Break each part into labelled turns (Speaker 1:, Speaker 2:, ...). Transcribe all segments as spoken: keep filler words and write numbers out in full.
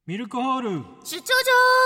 Speaker 1: ミルクホール
Speaker 2: 出張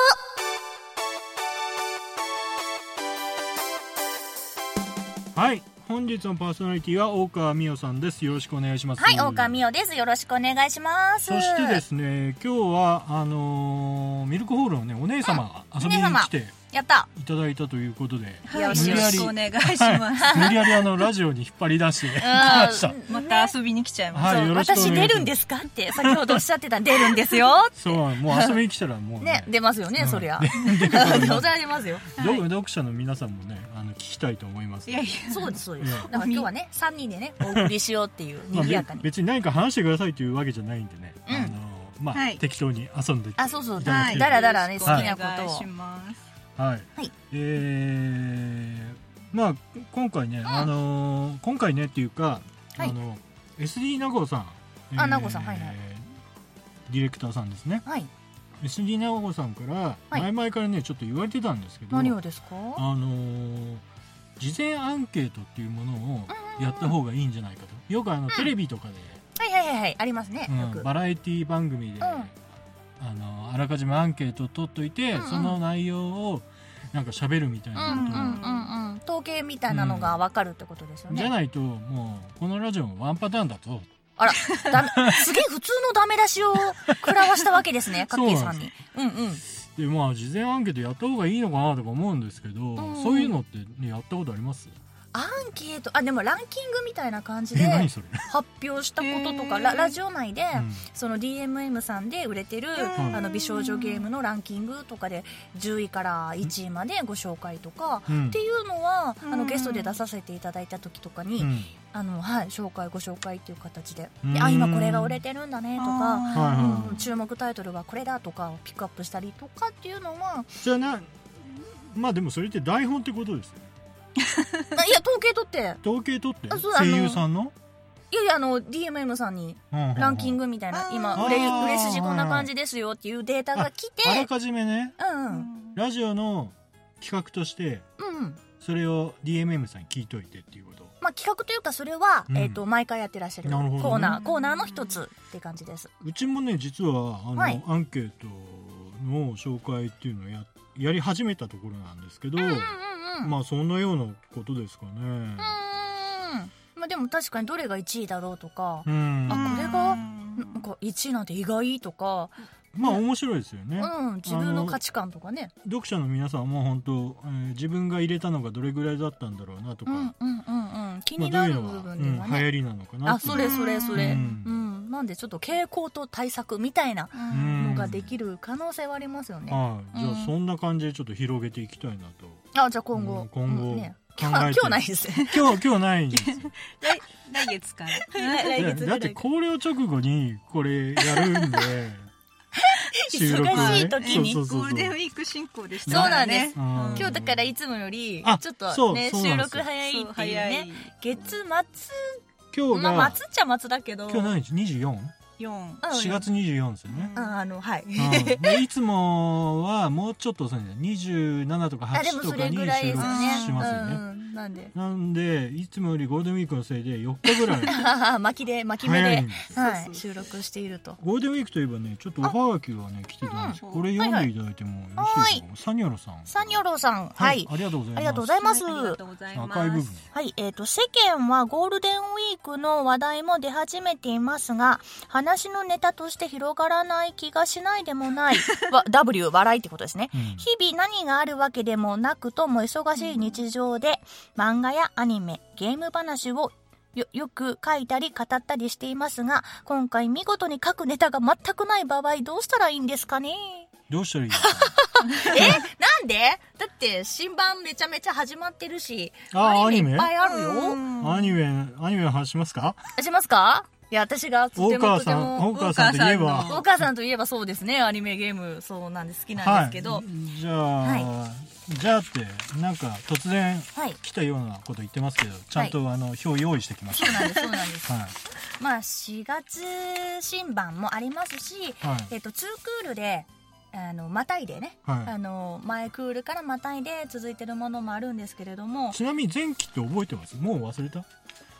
Speaker 1: 所。はい、本日のパーソナリティは大川美代さんです。よろしくお願いします。
Speaker 2: はい、大川美代です。よろしくお願いします。
Speaker 1: そしてですね、今日はあのー、ミルクホールのねお姉様、うん、遊びに来て
Speaker 2: やった
Speaker 1: いただいたということで、
Speaker 2: はい、よろしくお願いします、
Speaker 1: はい、無理やりあのラジオに引っ張り出してきました。
Speaker 3: また遊びに来ちゃいます、
Speaker 1: はい、よろしくお願いします。
Speaker 2: 私出るんですかって先ほどおっしゃってた。出るんですよって
Speaker 1: そう、もう遊びに来たらもう ね,
Speaker 2: ね出ますよね、うん、そりゃ
Speaker 1: 出
Speaker 2: 出ますよ、
Speaker 1: はい、読者の皆さんもねあの聞きたいと思います。
Speaker 2: いやいやそうですそうです。だから今日はねさんにんでねお送りしようっていう賑やかに、
Speaker 1: まあ、別に何か話してくださいというわけじゃないんでね、うん、あのまあ、はい、適当に遊んでいただければ。
Speaker 2: あ、そうそう、だらだらね好きなことを。
Speaker 3: お願いします。
Speaker 1: はい、はい、えー、まあ今回ね、うん、あのー、今回ねっていうか、はい、あの エスディー 名護さん、
Speaker 2: あ、名護さん、はいはい、
Speaker 1: ディレクターさんですね。はい、エスディー 名護さんから前々からねちょっと言われてたんですけど、
Speaker 2: 何をですか？
Speaker 1: あのー、事前アンケートっていうものをやった方がいいんじゃないかと。よくあの、うん、テレビとかで、
Speaker 2: はいはいはいはい、ありますね、
Speaker 1: うん、
Speaker 2: よく
Speaker 1: バラエティ番組で、うん、あのあらかじめアンケートを取っといて、うんうん、その内容をなんか喋るみたいなことを、うんうん
Speaker 2: うんうん、統計みたいなのが分かるってことですよね、うん、
Speaker 1: じゃないともうこのラジオもワンパターンだと。
Speaker 2: あら、だすげえ普通のダメ出しを食らわしたわけですね、かっけいさんに。うんうん。
Speaker 1: でまあ事前アンケートやった方がいいのかなとか思うんですけど、うんうん、そういうのって、ね、やったことあります？
Speaker 2: アンケート、あ、でもランキングみたいな感じで発表したこととか、ラ, ラジオ内で、うん、その ディーエムエム さんで売れてる、うん、あの美少女ゲームのランキングとかでじゅういからいちいまでご紹介とか、うん、っていうのはあのゲストで出させていただいた時とかに、うん、あのはい、紹介ご紹介っていう形で、であ今これが売れてるんだねとか、うん、注目タイトルはこれだとかをピックアップしたりとかっていうのは、
Speaker 1: じゃあな、まあでもそれって台本ってことですよ。
Speaker 2: いや統計取って
Speaker 1: 統計取って声優さんの
Speaker 2: いやいやあの ディーエムエム さんにランキングみたいな、今売れ売れ筋こんな感じですよっていうデータが来て、
Speaker 1: あ, あらかじめね、
Speaker 2: うんうん、
Speaker 1: ラジオの企画として、うん、それを ディーエムエム さんに聞いといてっていうこと。
Speaker 2: まあ、企画というかそれは、うん、えー、と毎回やってらっしゃるコーナー、コーナーの一つって感じです。
Speaker 1: うちもね実はあの、はい、アンケートの紹介っていうのを や, やり始めたところなんですけど、うんうんうん、まあそんなようなことですかね。うーん、
Speaker 2: まあ、でも確かにどれがいちいだろうとか、うん、あこれがなんかいちいなんて意外とか、
Speaker 1: まあ面白いですよね、
Speaker 2: うん、自分の価値観とかね。
Speaker 1: 読者の皆さんも本当、えー、自分が入れたのがどれぐらいだったんだろうなとか、
Speaker 2: うんうんうんうん、気になる部分ではね、
Speaker 1: まあ、どういうのが、うん、流行りなのかな。
Speaker 2: あ、それそれそれ、うんうん、なんでちょっと傾向と対策みたいなのができる可能性はありますよね。
Speaker 1: ああ、じゃあそんな感じでちょっと広げていきたいなと。
Speaker 2: あ、じゃあ今後、うん、
Speaker 1: 今後、
Speaker 2: うんね、今, 今日ないです
Speaker 1: 今日今日ないんです
Speaker 3: 来, 来月から来月
Speaker 1: だってこれを直後にこれやるんで
Speaker 2: 収録、ね、忙しい時に
Speaker 3: ゴールデンウィーク進行でした、
Speaker 2: ね、そうなんです、うん、今日だからいつもよりちょっとね収録早いっていうね。月末今日が、まあ、末っちゃ末だけど
Speaker 1: 今日何日 にじゅうよん？よん しがつにじゅうよっかですよね。
Speaker 2: ああのはい、うん、
Speaker 1: でいつもはもうちょっと遅いんだよ。にじゅうななとかはちとかに収録しますよね。うん、なんでなんでいつもよりゴールデンウィークのせいでよっかぐらい
Speaker 2: 巻きで巻き目で、はい、収録していると。
Speaker 1: ゴールデンウィークといえばねちょっとオファーがきがね来てたんです、うん、これ読んでいただいてもよろしいですか。サニョロさん
Speaker 2: サニョロさん、はい、
Speaker 1: ありがとうございます。
Speaker 2: ありがとうございます。
Speaker 1: 赤い部分、
Speaker 2: はい、えーと世間はゴールデンウィークの話題も出始めていますが、話のネタとして広がらない気がしないでもないW 笑いってことですね、うん、日々何があるわけでもなくとも忙しい日常で漫画やアニメゲーム話を よ, よく書いたり語ったりしていますが、今回見事に書くネタが全くない場合どうしたらいいんですかね。
Speaker 1: どうしたらいいですか
Speaker 2: え、なんで？だって新版めちゃめちゃ始まってるし、
Speaker 1: あ
Speaker 2: アニメいっぱいあるよ。
Speaker 1: アニメアニメの話しますか？
Speaker 2: しますか？いや私がとてもとても
Speaker 1: 大川さんといえば
Speaker 2: 大川さんといえばそうですね、アニメゲームそうなんで好きなんですけど、はい、
Speaker 1: じゃあ、はい、じゃあってなんか突然来たようなこと言ってますけど、はい、ちゃんと、はい、あの表用意してきました。
Speaker 2: そうなんですそうなんです、はい、まあしがつ新版もありますし、はい、えっとツークールであのまたいでね、はい、あの前クールからまたいで続いてるものもあるんですけれども、
Speaker 1: ちなみに前期って覚えてます？もう忘れた？
Speaker 2: あ、ふ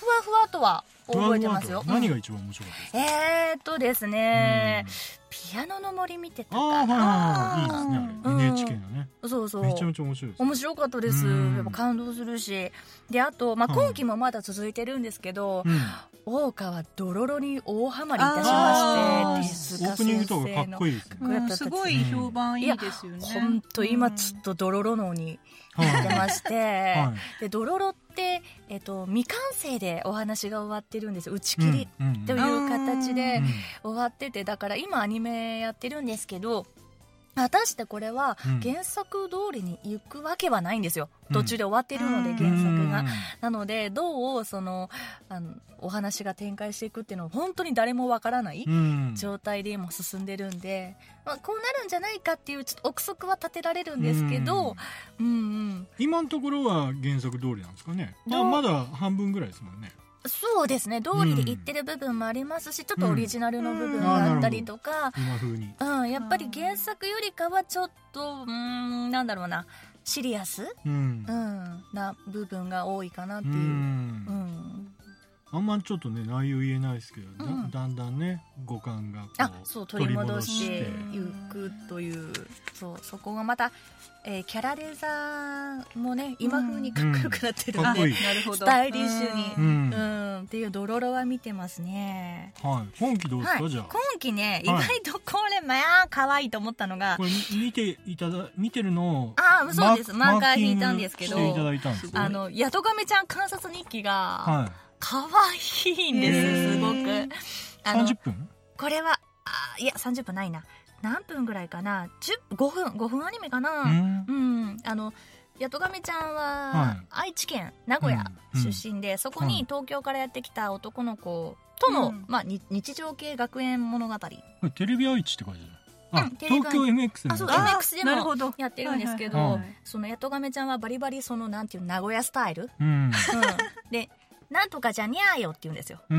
Speaker 2: わふわとは覚えてますよ。
Speaker 1: 何が一番面白かったですか？
Speaker 2: えーっとですね、ピアノの森見てたかな。
Speaker 1: あー、はいはいはい、いいですね、あれ エヌエイチケー のね。
Speaker 2: そうそう、
Speaker 1: めちゃめちゃ面白いです。
Speaker 2: 面白かったです。やっぱ感動するし、であと、まあ、今期もまだ続いてるんですけど、うん、大川ドロロに大ハマりいたしまして、
Speaker 1: オープニングとかかっこいいですね。
Speaker 3: うん、すごい評判いいですよね。
Speaker 2: 本当、今ちょっとドロロ脳になってまして、はい、でドロロって、えっと、未完成でお話が終わってるんですよ。打ち切りという形で終わってて、だから今アニメやってるんですけど、果たしてこれは原作通りに行くわけはないんですよ、うん、途中で終わってるので原作が、なのでどうそのあのお話が展開していくっていうのは本当に誰もわからない状態で今進んでるんで、まあ、こうなるんじゃないかっていうちょっと憶測は立てられるんですけど、うんうん、
Speaker 1: 今のところは原作通りなんですかね。まあ、まだ半分ぐらいですもんね。
Speaker 2: そうですね、通りで言ってる部分もありますし、うん、ちょっとオリジナルの部分があったりとか、
Speaker 1: うん、今風に、
Speaker 2: うん、やっぱり原作よりかはちょっとうーんなんだろうな、シリアス、うんうん、な部分が多いかなっていう、うんうん、
Speaker 1: あんまりちょっとね内容言えないですけど、うん、だ, だんだんね五感がこう
Speaker 2: あそう取り戻していくという、そう、そこがまた、えー、キャラデザもね今風にかっこよくなってるんで、うん、なるほどスタイリッシュに、うんうん、っていうドロロは見てますね。
Speaker 1: はい、今期どうですか、はい、じゃあ
Speaker 2: 今期ね、意外とこれまあ可愛いと思ったのが、
Speaker 1: これ見ていただ見てるのを
Speaker 2: ああそうです、マーカー引いたんですけど、
Speaker 1: していただいたんです、
Speaker 2: あのヤトガメちゃん観察日記が、はい可愛いんです、すごく。あの
Speaker 1: さんじゅっぷん
Speaker 2: これはあいやさんじゅっぷんないな、何分ぐらいかな、ごふんごふんアニメかな。うん、うん、あのヤトガメちゃんは愛知県名古屋出身で、うん、そこに東京からやってきた男の子との、うん、まあ、日常系学園物語。
Speaker 1: テレビ愛知って書いてある。あ、うん、東京 エムエックス でも
Speaker 2: あそう エムエックス でもやってるんですけど、はいはいはい、そのヤトガメちゃんはバリバリそのなんていう名古屋スタイル、うんうん、でなんとかじゃにゃーよって言うんですよ、うん、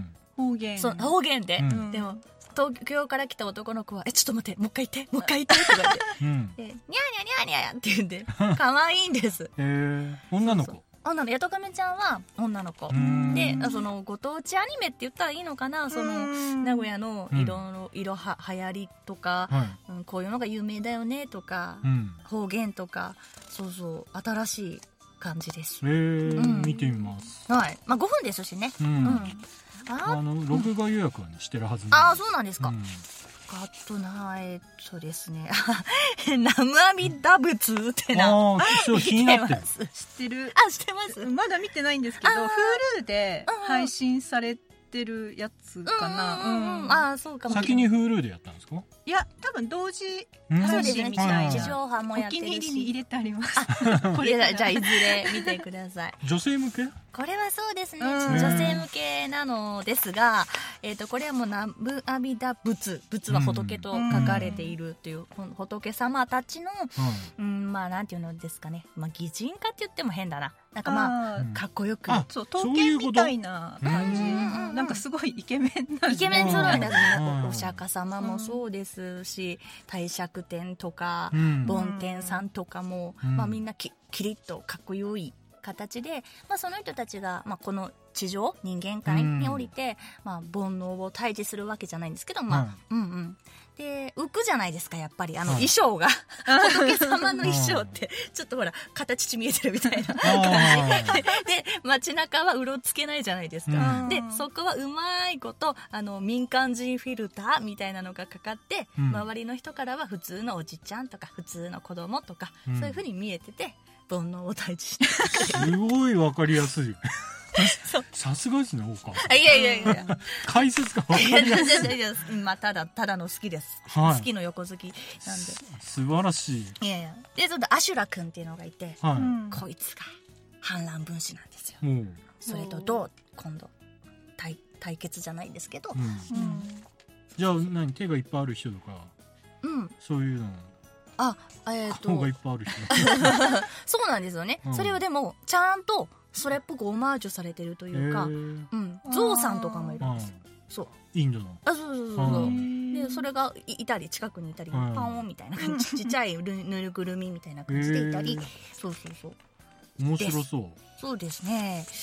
Speaker 3: 方言
Speaker 2: そう方言で、うん、でも東京から来た男の子はえちょっと待ってもう一回言ってもう一回言ってとか言って、うん、でにゃーにゃーにゃーにゃーって言うんで可愛いんです。
Speaker 1: へー、女の子。そうそう、
Speaker 2: 女のヤトガメちゃんは女の子で、そのご当地アニメって言ったらいいのかな、その名古屋の色の色は流行りとか、うん、こういうのが有名だよねとか、うん、方言とか、そうそう新しい感じです。
Speaker 1: へー、うん、見てみます。
Speaker 2: はい、まあごふんですしね。うん、うん、
Speaker 1: ああの録画予約は、ね、してるはずなんで。
Speaker 2: ああそうなんですか。うん、あとなえっとですねナムアミダ仏ってな、
Speaker 1: ああそう気になってる。
Speaker 3: 知ってる。
Speaker 2: あ知ってます。
Speaker 3: まだ見てないんですけど Hulu で配信されてるやつかな。
Speaker 2: うんうんうん、あそうかも。
Speaker 1: 先に Hulu でやったんですか。
Speaker 3: いや多分同時配信みたいな、
Speaker 2: 地上波もやってるし、
Speaker 3: お気に入りに入れてあります。
Speaker 2: これじゃあいずれ見てください。
Speaker 1: 女性向け。
Speaker 2: これはそうですね、女性向けなのですが、えー、とこれはもうナムアミダ仏、仏は仏と書かれているという、うん、仏様たちの、うんうん、まあなんていうのですかね、まあ、擬人化って言っても変だな、なんかまあ、うん、かっこよく、
Speaker 3: そう刀剣みたいな感じ、なんかすごいイケメンなんで、
Speaker 2: イケメン揃いですね。お釈迦様もそうですし、帝釈天とか梵天さんとかも、まあ、みんなきキリッとかっこよい形で、まあ、その人たちが、まあ、この地上人間界に降りて、うん、まあ、煩悩を退治するわけじゃないんですけど、まあうんうんうん、で浮くじゃないですかやっぱりあの衣装が、はい、仏様の衣装ってちょっとほら形見えてるみたいな感じで街中はうろつけないじゃないですか、うん、でそこはうまいことあの民間人フィルターみたいなのがかかって、うん、周りの人からは普通のおじちゃんとか普通の子供とか、うん、そういう風に見えてて煩悩を退治して
Speaker 1: すごいわかりやすいさすがですね、大川さん。
Speaker 2: いやいやいや
Speaker 1: 解説がわかりやすい。
Speaker 2: いやまあ、ただただの好きです、はい、好きの横好きなんで
Speaker 1: 素晴らしい。
Speaker 2: いやいやでそのアシュラ君っていうのがいて、はい、こいつが反乱分子なんですよ、うん、それとどう今度 対, 対決じゃないんですけど、うんうん、
Speaker 1: じゃあ何手がいっぱいある人とか、うん、そういうの
Speaker 2: あ、えー、と
Speaker 1: 顔がいっぱいある人
Speaker 2: そうなんですよね、うん、それはでもちゃんとそれっぽくオマージュされてるというか、うん、ゾウさんとかもいるんです。そう
Speaker 1: インドの
Speaker 2: あそうそうそうそうでそれがいたり近くにいたりパオンみたいな感じちっちゃいぬるぐるみみたいな感じでいたりそうそうそう
Speaker 1: 面白そう。
Speaker 2: そうですね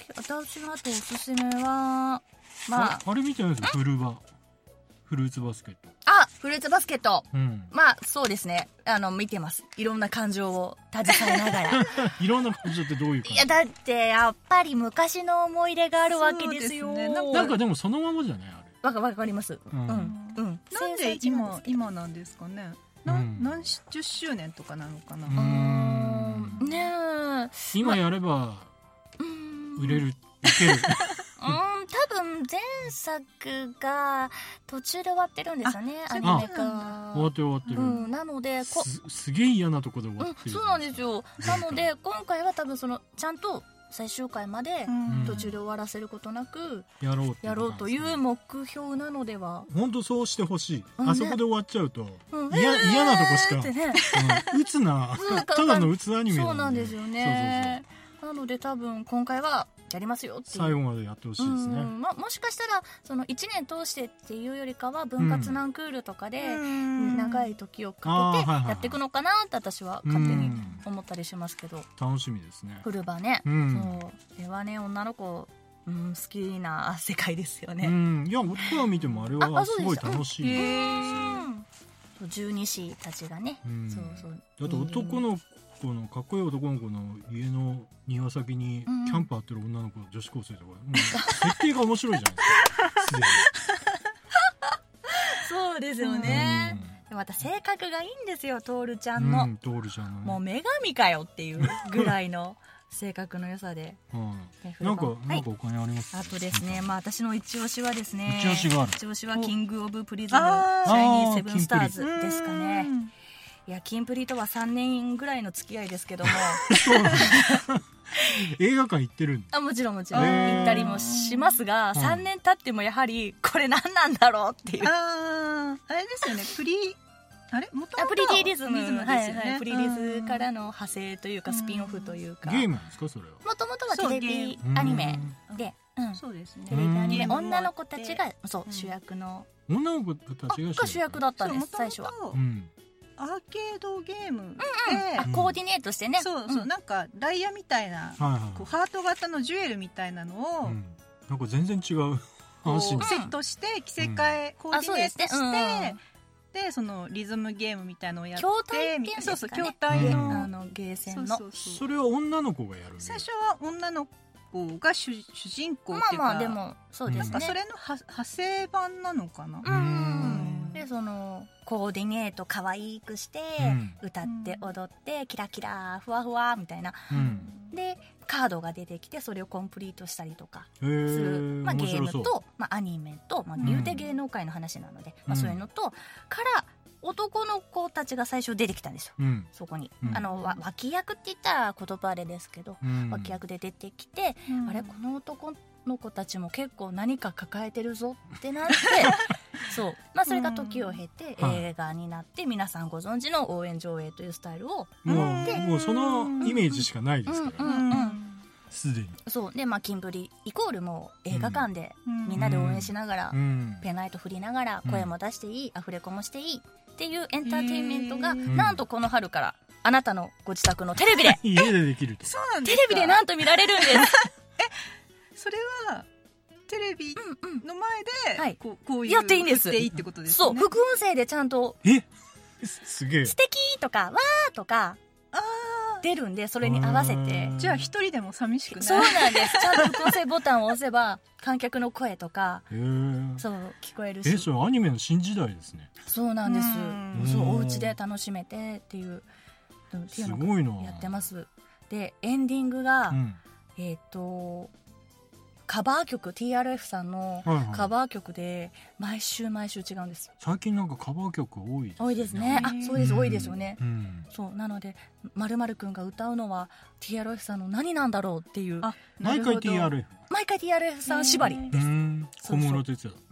Speaker 2: 私のあとおすすめはまあ
Speaker 1: あれ見てないですか、フルバフルーツバスケット。
Speaker 2: あ、フルーツバスケット、
Speaker 1: うん、
Speaker 2: まあそうですね、あの見てます。いろんな感情を携えながら
Speaker 1: いろんな感情ってどういう感じ？
Speaker 2: いやだってやっぱり昔の思い出があるわけですよ。
Speaker 3: ですね、
Speaker 1: なんかでもそのままじゃないあれ。
Speaker 2: わかわかります。うんうん。
Speaker 3: うん、なんで今今なんですかね。な、うん、何十周年とかなのかな。
Speaker 2: うんねえ。
Speaker 1: 今やれば売れる、いける。
Speaker 2: うん、多分前作が途中で終わってるんですよね、アニメが。
Speaker 1: 終わってる終わってる。
Speaker 2: うん、なのでこ
Speaker 1: す, すげえ嫌なとこで終わってる、
Speaker 2: うん、そうなんですよ。なので今回は多分そのちゃんと最終回まで途中で終わらせることなくやろう、やろうという目標なのでは。
Speaker 1: 本当そうしてほしい、うんね、あそこで終わっちゃうと、うん、嫌、えー、嫌なとこしか、ねうん、打つなただの打つアニメなんで。
Speaker 2: そうなんですよね。そうそうそう。なので多分今回はやりますよっていう
Speaker 1: 最後までやってほしいですね。
Speaker 2: ま、もしかしたらそのいちねん通してっていうよりかは分割何クールとかで長い時をかけてやっていくのかなって私は勝手に思ったりしますけど。
Speaker 1: 楽しみですね。
Speaker 2: フルバね、うん、そうこれはね女の子、うん、好きな世界ですよね。うん、
Speaker 1: いや男が見てもあれはすごい楽しいです
Speaker 2: よ。十二子たちがね、うん、そうそう
Speaker 1: だって男の子のかっこいい男の子の家の庭先にキャンプ張ってる女の子、うん、女子高生とか、うん、設定が面白いじゃないですか
Speaker 2: そうですよね、うん、また性格がいいんですよ、トールちゃんの、うん、
Speaker 1: トールちゃんの、ね、
Speaker 2: もう女神かよっていうぐらいの性格の良さで、
Speaker 1: うん、なんか、はい、なんかお金あります？
Speaker 2: あとですね、まあ私の一押しはですね、
Speaker 1: 一押しがある。
Speaker 2: 一押しはキングオブプリズムシャイニーセブンスターズですかね。いやキンプリとはさんねんぐらいの付き合いですけども
Speaker 1: 映画館行ってるん
Speaker 2: あもちろんもちろん行ったりもしますが、さんねん経ってもやはりこれ何なんだろうっていう。
Speaker 3: ああれですよね、プリあれ元々
Speaker 2: プリティリズムですよね、はいはい、プリリズからの派生というかスピンオフというか。
Speaker 1: ゲームなんですかそれは？
Speaker 2: もともとはテレビアニメで、うん、
Speaker 3: そうですね、
Speaker 2: テレビアニメ女の子たちがそう、うん、主役の
Speaker 1: 女の子たちが
Speaker 2: 主役だったんです最初は。
Speaker 3: うんアーケードゲームで、うんうん、
Speaker 2: あコーディネートしてね、
Speaker 3: そうそう、うん、なんかダイヤみたいな、はいはい、こうハート型のジュエルみたいなのを、うん、
Speaker 1: なんか全然違う
Speaker 3: 話セットして着せ替え、うん、コーディネートして、うん、でそのリズムゲームみたいなのをやって
Speaker 2: 筐体っていうんですかね、
Speaker 3: そうそう筐体の、
Speaker 2: うん、あのゲーセンの
Speaker 1: そうそうそう、それは女の子がやる。
Speaker 3: 最初は女の子が 主, 主人公っていうか、
Speaker 2: まあまあでもそうですね、
Speaker 3: なんかそれの派生版なのかな。
Speaker 2: うん、うん、でそのコーディネート可愛くして、うん、歌って踊ってキラキラふわふわみたいな、うん、でカードが出てきてそれをコンプリートしたりとかする、まあ、ゲームと、まあ、アニメと、まあ、言うて芸能界の話なので、うんまあ、そういうのとから男の子たちが最初出てきたんですよ、うん、そこに、うん、あの脇役って言ったら言葉あれですけど、うん、脇役で出てきて、うん、あれこの男の子たちも結構何か抱えてるぞってなってそう、まあ、それが時を経て映画になって、皆さんご存知の応援上映というスタイルを
Speaker 1: もう、もうそのイメージしかないですからね、うんうんうん、すでに
Speaker 2: そうで、まあ、キンプリイコールもう映画館でみんなで応援しながら、うん、ペンライト振りながら声も出していい、アフレコもしていいっていうエンターテインメントが、なんとこの春からあなたのご自宅のテレビで
Speaker 1: 家でできると。
Speaker 3: そうなんですか。
Speaker 2: テレビでなんと見られるんです
Speaker 3: えそれはテレビの前で、
Speaker 2: はい、
Speaker 3: こう、こういう
Speaker 2: やっていいんです。
Speaker 3: 振っていいってことですね。
Speaker 2: そう、副音声でちゃんと
Speaker 1: えすげえ
Speaker 2: 素敵とかわーとかあ出るんで、それに合わせて。
Speaker 3: じゃあ一人でも寂しくない？
Speaker 2: そうなんです。ちゃんと副音声ボタンを押せば観客の声とかそう聞こえるし。
Speaker 1: えそれアニメの新時代ですね。
Speaker 2: そうなんです。そうお家で楽しめてっていうっていうのをやってます。でエンディングが、うん、えっ、ー、とカバー曲 ティーアールエフ さんのカバー曲で毎週毎週違うんです。
Speaker 1: 最近なんかカバー曲多いですね。
Speaker 2: 多いですね。あ、そうです、多いですよね、うん、そうなので〇〇くんが歌うのは ティーアールエフ さんの何なんだろうっていう。あ
Speaker 1: 毎回 ティーアールエフ
Speaker 2: 毎回 ティーアールエフ さん縛りです。
Speaker 1: 小室哲哉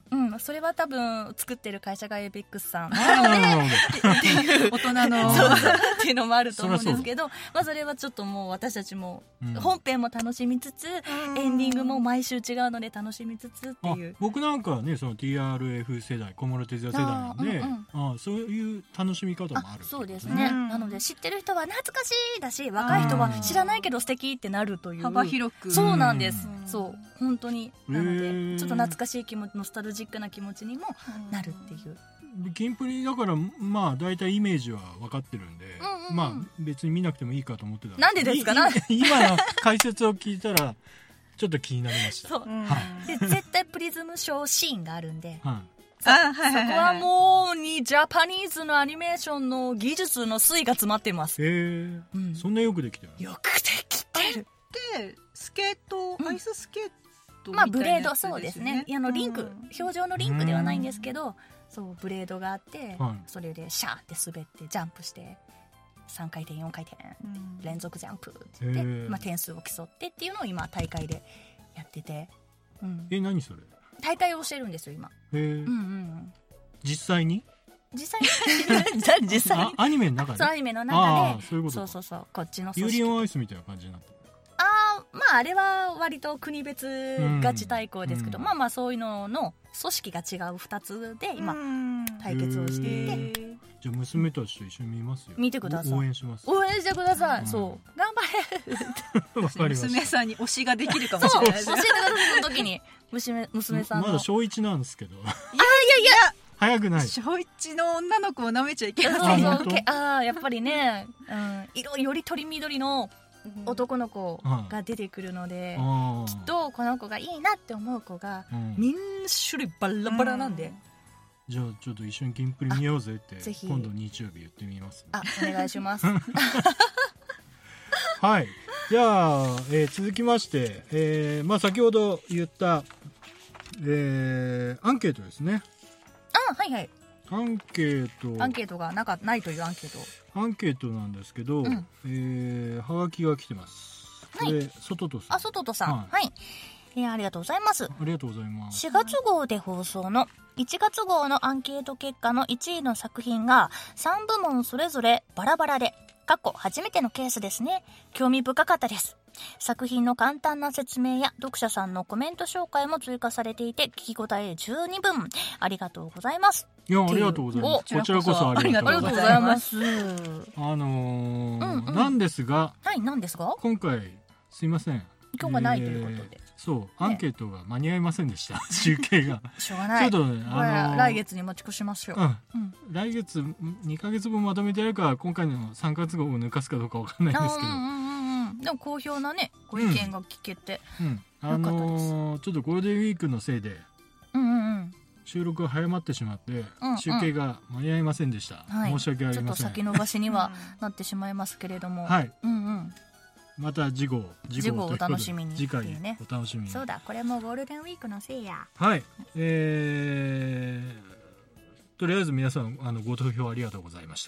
Speaker 2: うん、それは多分作ってる会社がエイベックスさんなのでっていう大人のそうっていうのもあると思うんですけど、まあ、それはちょっともう私たちも本編も楽しみつつ、うん、エンディングも毎週違うので楽しみつつっていう。
Speaker 1: 僕なんかはねその ティーアールエフ 世代小室哲哉世代なんで、うんうん、あそういう楽しみ方もある。
Speaker 2: あそうですね、うん、なので知ってる人は懐かしいだし若い人は知らないけど素敵ってなるという
Speaker 3: 幅広く。
Speaker 2: そうなんです、うん、そう本当になのでちょっと懐かしい気持ちノスタルジックな気持ちにもなるっていう。
Speaker 1: キンプリだからまあ大体イメージは分かってるんで、うんうんうん、まあ別に見なくてもいいかと思ってた。
Speaker 2: なんでですかな
Speaker 1: 今の解説を聞いたらちょっと気になりました。
Speaker 2: そう、はい、で絶対プリズムショーシーンがあるんで、はい、
Speaker 3: そ, あはいはいはい、
Speaker 2: そこはもうにジャパニーズのアニメーションの技術の粋が詰まっています。
Speaker 1: へえ、うん、そんなよくできてる。
Speaker 2: よくできてる。
Speaker 3: でスケート、うん、アイススケート
Speaker 2: まあブレードそうですね。あのリンク、うん、表情のリンクではないんですけど、そうブレードがあって、はい、それでシャーって滑ってジャンプしてさんかい転よんかい転、うん、連続ジャンプって言って、まあ、点数を競ってっていうのを今大会でやってて、
Speaker 1: うん、え何それ
Speaker 2: 大会をしてるんですよ今。へー、うんうん、
Speaker 1: 実際に
Speaker 2: 実際に実際に
Speaker 1: アニメの中で
Speaker 2: そうアニメの中で
Speaker 1: そういうこと
Speaker 2: そうそうそうこっちの
Speaker 1: ユーリオンアイスみたいな感じになってる。
Speaker 2: あまああれは割と国別ガチ対抗ですけど、うん、まあまあそういうのの組織が違うふたつで今対決をしていて、
Speaker 1: じゃあ娘たちと一緒に見ますよ。
Speaker 2: 見てください。
Speaker 1: 応援します。
Speaker 2: 応援してください、うん、そう頑張れ
Speaker 1: わかりました。
Speaker 3: 娘さんに推しができるかもしれないです。
Speaker 2: そう教えてくださいその時に娘, 娘さんの
Speaker 1: まだ小いちなんですけど。いやい
Speaker 2: やいや
Speaker 1: 早くない。
Speaker 3: 小一の女の子を舐めちゃいけない。
Speaker 2: そうそうあやっぱりね、うん、色より鳥緑の男の子が出てくるので、うん、きっとこの子がいいなって思う子が、うん、みんな種類バラバラなんで、うん、
Speaker 1: じゃあちょっと一緒にキンプリ見ようぜって今度日曜日言ってみます、ね、
Speaker 2: あお願いします
Speaker 1: はいじゃあ、えー、続きまして、えーまあ、先ほど言った、えー、アンケートですね。
Speaker 2: あはいはい
Speaker 1: アンケート
Speaker 2: アンケートがなかないというアンケート
Speaker 1: アンケートなんですけど、うんえー、はがきが来てます。これ、はい、ソトトさん。
Speaker 2: あ、ソトトさん。はい。はい、えー、ありがとうございます。あ
Speaker 1: りがとうございます。
Speaker 2: しがつ号で放送のいちがつ号のアンケート結果のいちいの作品がさんぶもんそれぞれバラバラで、過去初めてのケースですね。興味深かったです。作品の簡単な説明や読者さんのコメント紹介も追加されていて聞き応え十二分。ありがとうございます。
Speaker 1: いやありがとうございます。こちらこそありがとうございます。あのーうんうん、なんですが、
Speaker 2: はいなんですが
Speaker 1: 今回すいません
Speaker 2: 今日がないということで、
Speaker 1: えー、そうアンケートが間に合いませんでした、ね、集計が
Speaker 2: しょうがない。
Speaker 1: ちょっとね、
Speaker 2: あのー、来月に持ち越しますよ、うん
Speaker 1: うん、来月にかげつぶんまとめてやるか今回のさんかげつ号を抜かすかどうかわかんないんですけど、うんうん
Speaker 2: うん、でも好評なねご意見が聞けて、うんうん、
Speaker 1: あのー、ちょっとゴールデンウィークのせいで、うんうんうん、収録が早まってしまって、うんうん、集計が間に合いませんでした、はい、申し訳ありません。
Speaker 2: ちょっと先延ばしにはなってしまいますけれども、
Speaker 1: はい、うんうん、また次号
Speaker 2: 次号お楽しみに、
Speaker 1: 次回お楽しみに。
Speaker 2: そうだこれもゴールデンウィークのせいや。
Speaker 1: はい、えー、とりあえず皆さんあのご投票ありがとうございました。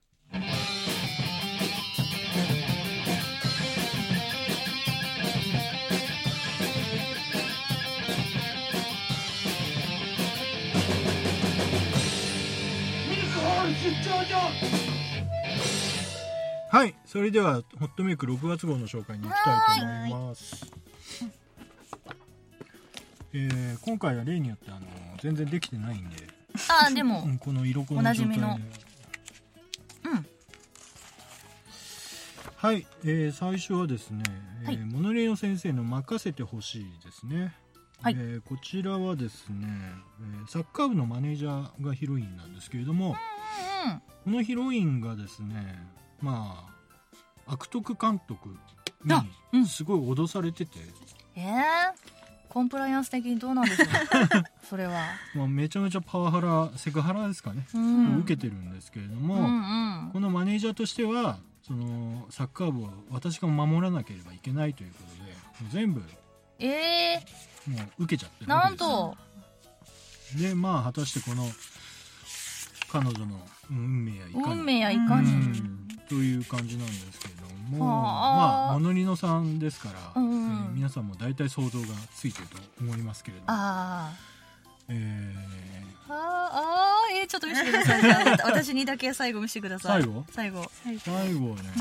Speaker 1: はい、それではホットミルクろくがつ号の紹介に行きたいと思います。えー、今回は例によってあの全然できてないんで、
Speaker 2: あでも、
Speaker 1: うん、この色この状態で、うん、はい、えー、最初はですね、はい、えー、モノレーノ先生の任せてほしいですね。はい、えー、こちらはですね、えー、サッカー部のマネージャーがヒロインなんですけれども、うんうん、このヒロインがですね、まあ悪徳監督にすごい脅されてて、
Speaker 2: うん、えー、コンプライアンス的にどうなんでしょうそれは、
Speaker 1: まあ、めちゃめちゃパワハラセクハラですかね、うん、受けてるんですけれども、うんうん、このマネージャーとしてはそのサッカー部を私が守らなければいけないということでもう全部
Speaker 2: え
Speaker 1: ー、もう受けちゃってる
Speaker 2: わけです。なんと
Speaker 1: でまあ果たしてこの彼女の運命やいかに
Speaker 2: 運命やいかに、うん、
Speaker 1: という感じなんですけれども、まあモノリノさんですから、うん、えー、皆さんも大体想像がついてると思いますけれども、あ、 え
Speaker 2: ー、ああえー、ちょっと見せてください。じゃあ私にだけ最後見せてください。
Speaker 1: 最後
Speaker 2: 最後
Speaker 1: 最後ね、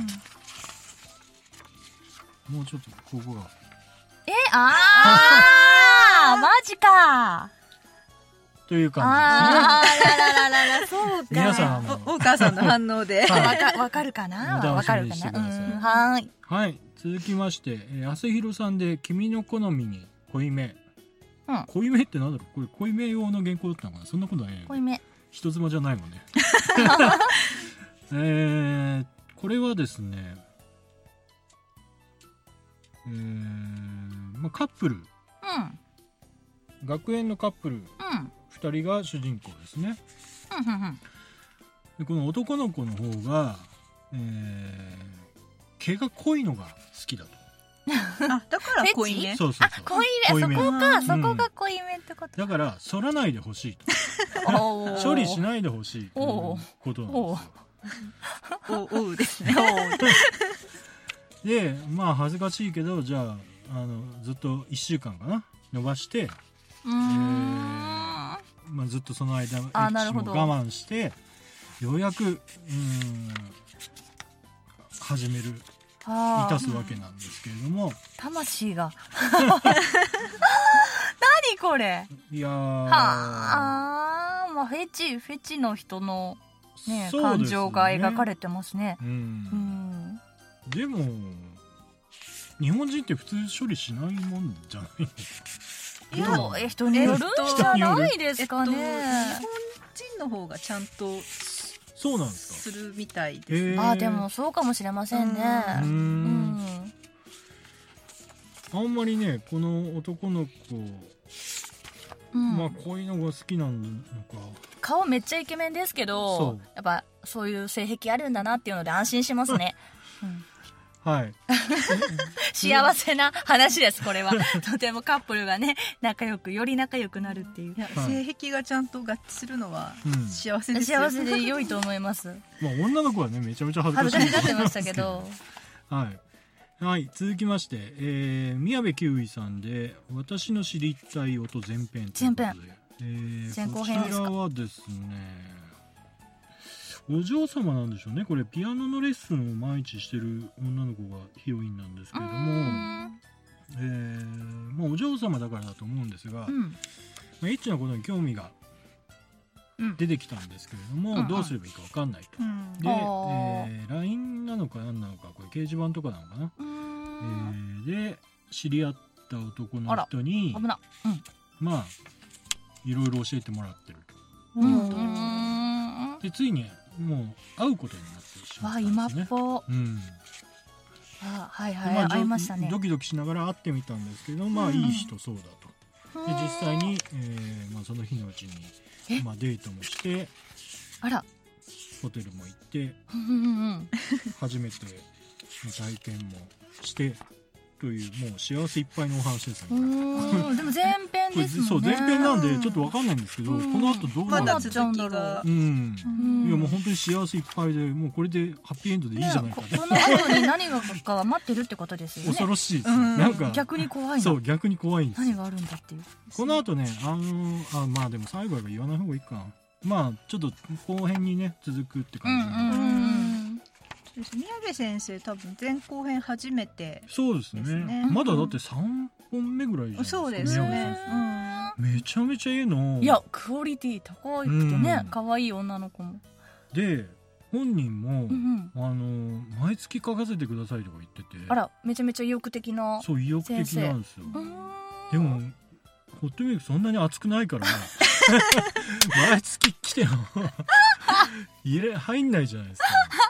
Speaker 1: うん、もうちょっとここが
Speaker 2: えああマジか
Speaker 1: という感じですね。
Speaker 2: あーらららららそうか。
Speaker 1: 皆さん
Speaker 3: おお母さんの反応で、
Speaker 2: はい、わかわかるかな。わかるかな。うん、はい。
Speaker 1: はい、続きまして、あすひろさんで君の好みに濃いめ。うん、濃いめってなんだろう。これ濃いめ用の原稿だったのかな。そんなことないね。
Speaker 2: 濃いめ。
Speaker 1: 人妻じゃないもんね。えー、これはですね、えー、まあカップル。うん。学園のカップル。うん。ふたりが主人公ですね。うんうんうん、でこの男の子の方が、えー、毛が濃いのが好きだと。
Speaker 3: あだから濃いめ。
Speaker 1: そうそうそう。
Speaker 2: 濃いめ、そこか、うん、そこが濃いめってこと。
Speaker 1: だから反らないでほしいと。処理しないでほしいということなんですよ。
Speaker 3: おおですね。
Speaker 1: でまあ恥ずかしいけどじゃあ、 あのずっといっしゅうかんかな伸ばして、うーん、えーまあ、ずっとその間エッチも我慢してようやくうーん始めるいたすわけなんですけれども、
Speaker 2: 魂が何これ。
Speaker 1: いやー
Speaker 2: はあ、まあ、フェチフェチの人の、ね、ね感情が描かれてますね。うん、うん、
Speaker 1: でも日本人って普通処理しないもんじゃないの。
Speaker 2: いや、え人によるんじゃないですかね。
Speaker 3: えっと、日本人の方がちゃんと
Speaker 1: そうなんですか
Speaker 3: するみたいですね。
Speaker 2: あでもそうかもしれませんね。うんうん、
Speaker 1: あんまりねこの男の子、うん、まあこういうのが好きなのか。
Speaker 2: 顔めっちゃイケメンですけどやっぱそういう性癖あるんだなっていうので安心しますね。うん
Speaker 1: はい、
Speaker 2: 幸せな話ですこれは。とてもカップルがね仲良くより仲良くなるっていう。いや、
Speaker 3: はい、性癖がちゃんと合致するのは幸せですよ、
Speaker 2: うん、幸せで良いと思います。
Speaker 1: まあ女の子はねめちゃめちゃ恥ずかしい
Speaker 2: 恥ずかしがってましたけど
Speaker 1: はい、はい、続きまして、えー、宮部キウイさんで私の知りたい音前編ということで
Speaker 2: 前編、
Speaker 1: えー、
Speaker 2: 前後編ですか。
Speaker 1: こちらはですねお嬢様なんでしょうね。これピアノのレッスンを毎日してる女の子がヒロインなんですけれども、えーまあ、お嬢様だからだと思うんですが、うんまあ、エッチなことに興味が出てきたんですけれども、うん、どうすればいいか分かんないと、うん、で、えー、ライン なのか何なのかこれ掲示板とかなのかな、えー、で知り合った男の人に
Speaker 2: 危な、うん、
Speaker 1: まあいろいろ教えてもらってると、うん、でついにもう会うことになってしまったんですね。
Speaker 2: わ今っぽ、うん、あはいはい、まあ、会いましたね。
Speaker 1: ドキドキしながら会ってみたんですけどまあ、うん、いい人そうだと。で実際に、えーまあ、その日のうちに、まあ、デートもして
Speaker 2: あら
Speaker 1: ホテルも行って、
Speaker 2: うんうんうん、
Speaker 1: 初めての体験もしてというもう幸せいっぱいのお話ですね。
Speaker 2: うんでも前編ですもんね。
Speaker 1: そう前編なんでちょっと分かんないんですけど、うん、この後どうなっちゃうんだろう。うん、うん、いやもう本当に幸せいっぱいでもうこれでハッピーエンドでいいじゃないかって、
Speaker 2: ね、この後に何がか待ってるってことですよね。
Speaker 1: 恐ろしいです、うん、なんか
Speaker 2: 逆に怖い。
Speaker 1: そう逆に怖いんです。
Speaker 2: 何があるんだっていう。
Speaker 1: この後ねあのあまあでも最後は言わない方がいいかな。まあちょっと後編にね続くって感じなんで、うんうんうん
Speaker 3: 宮部先生多分前後編初めてですね。
Speaker 1: そうですね、まだだってさんぼんめぐらいじゃないですか。
Speaker 3: そうですね、
Speaker 1: うん、めちゃめちゃいいの。
Speaker 2: いやクオリティ高くてね、うん、可愛い女の子も
Speaker 1: で本人も、うんうん、あの毎月書かせてくださいとか言ってて、
Speaker 2: あらめちゃめちゃ意欲的な。
Speaker 1: そう意欲的なんですよ。でもホットミルクそんなに熱くないから毎月来ても入れ入んないじゃないですか。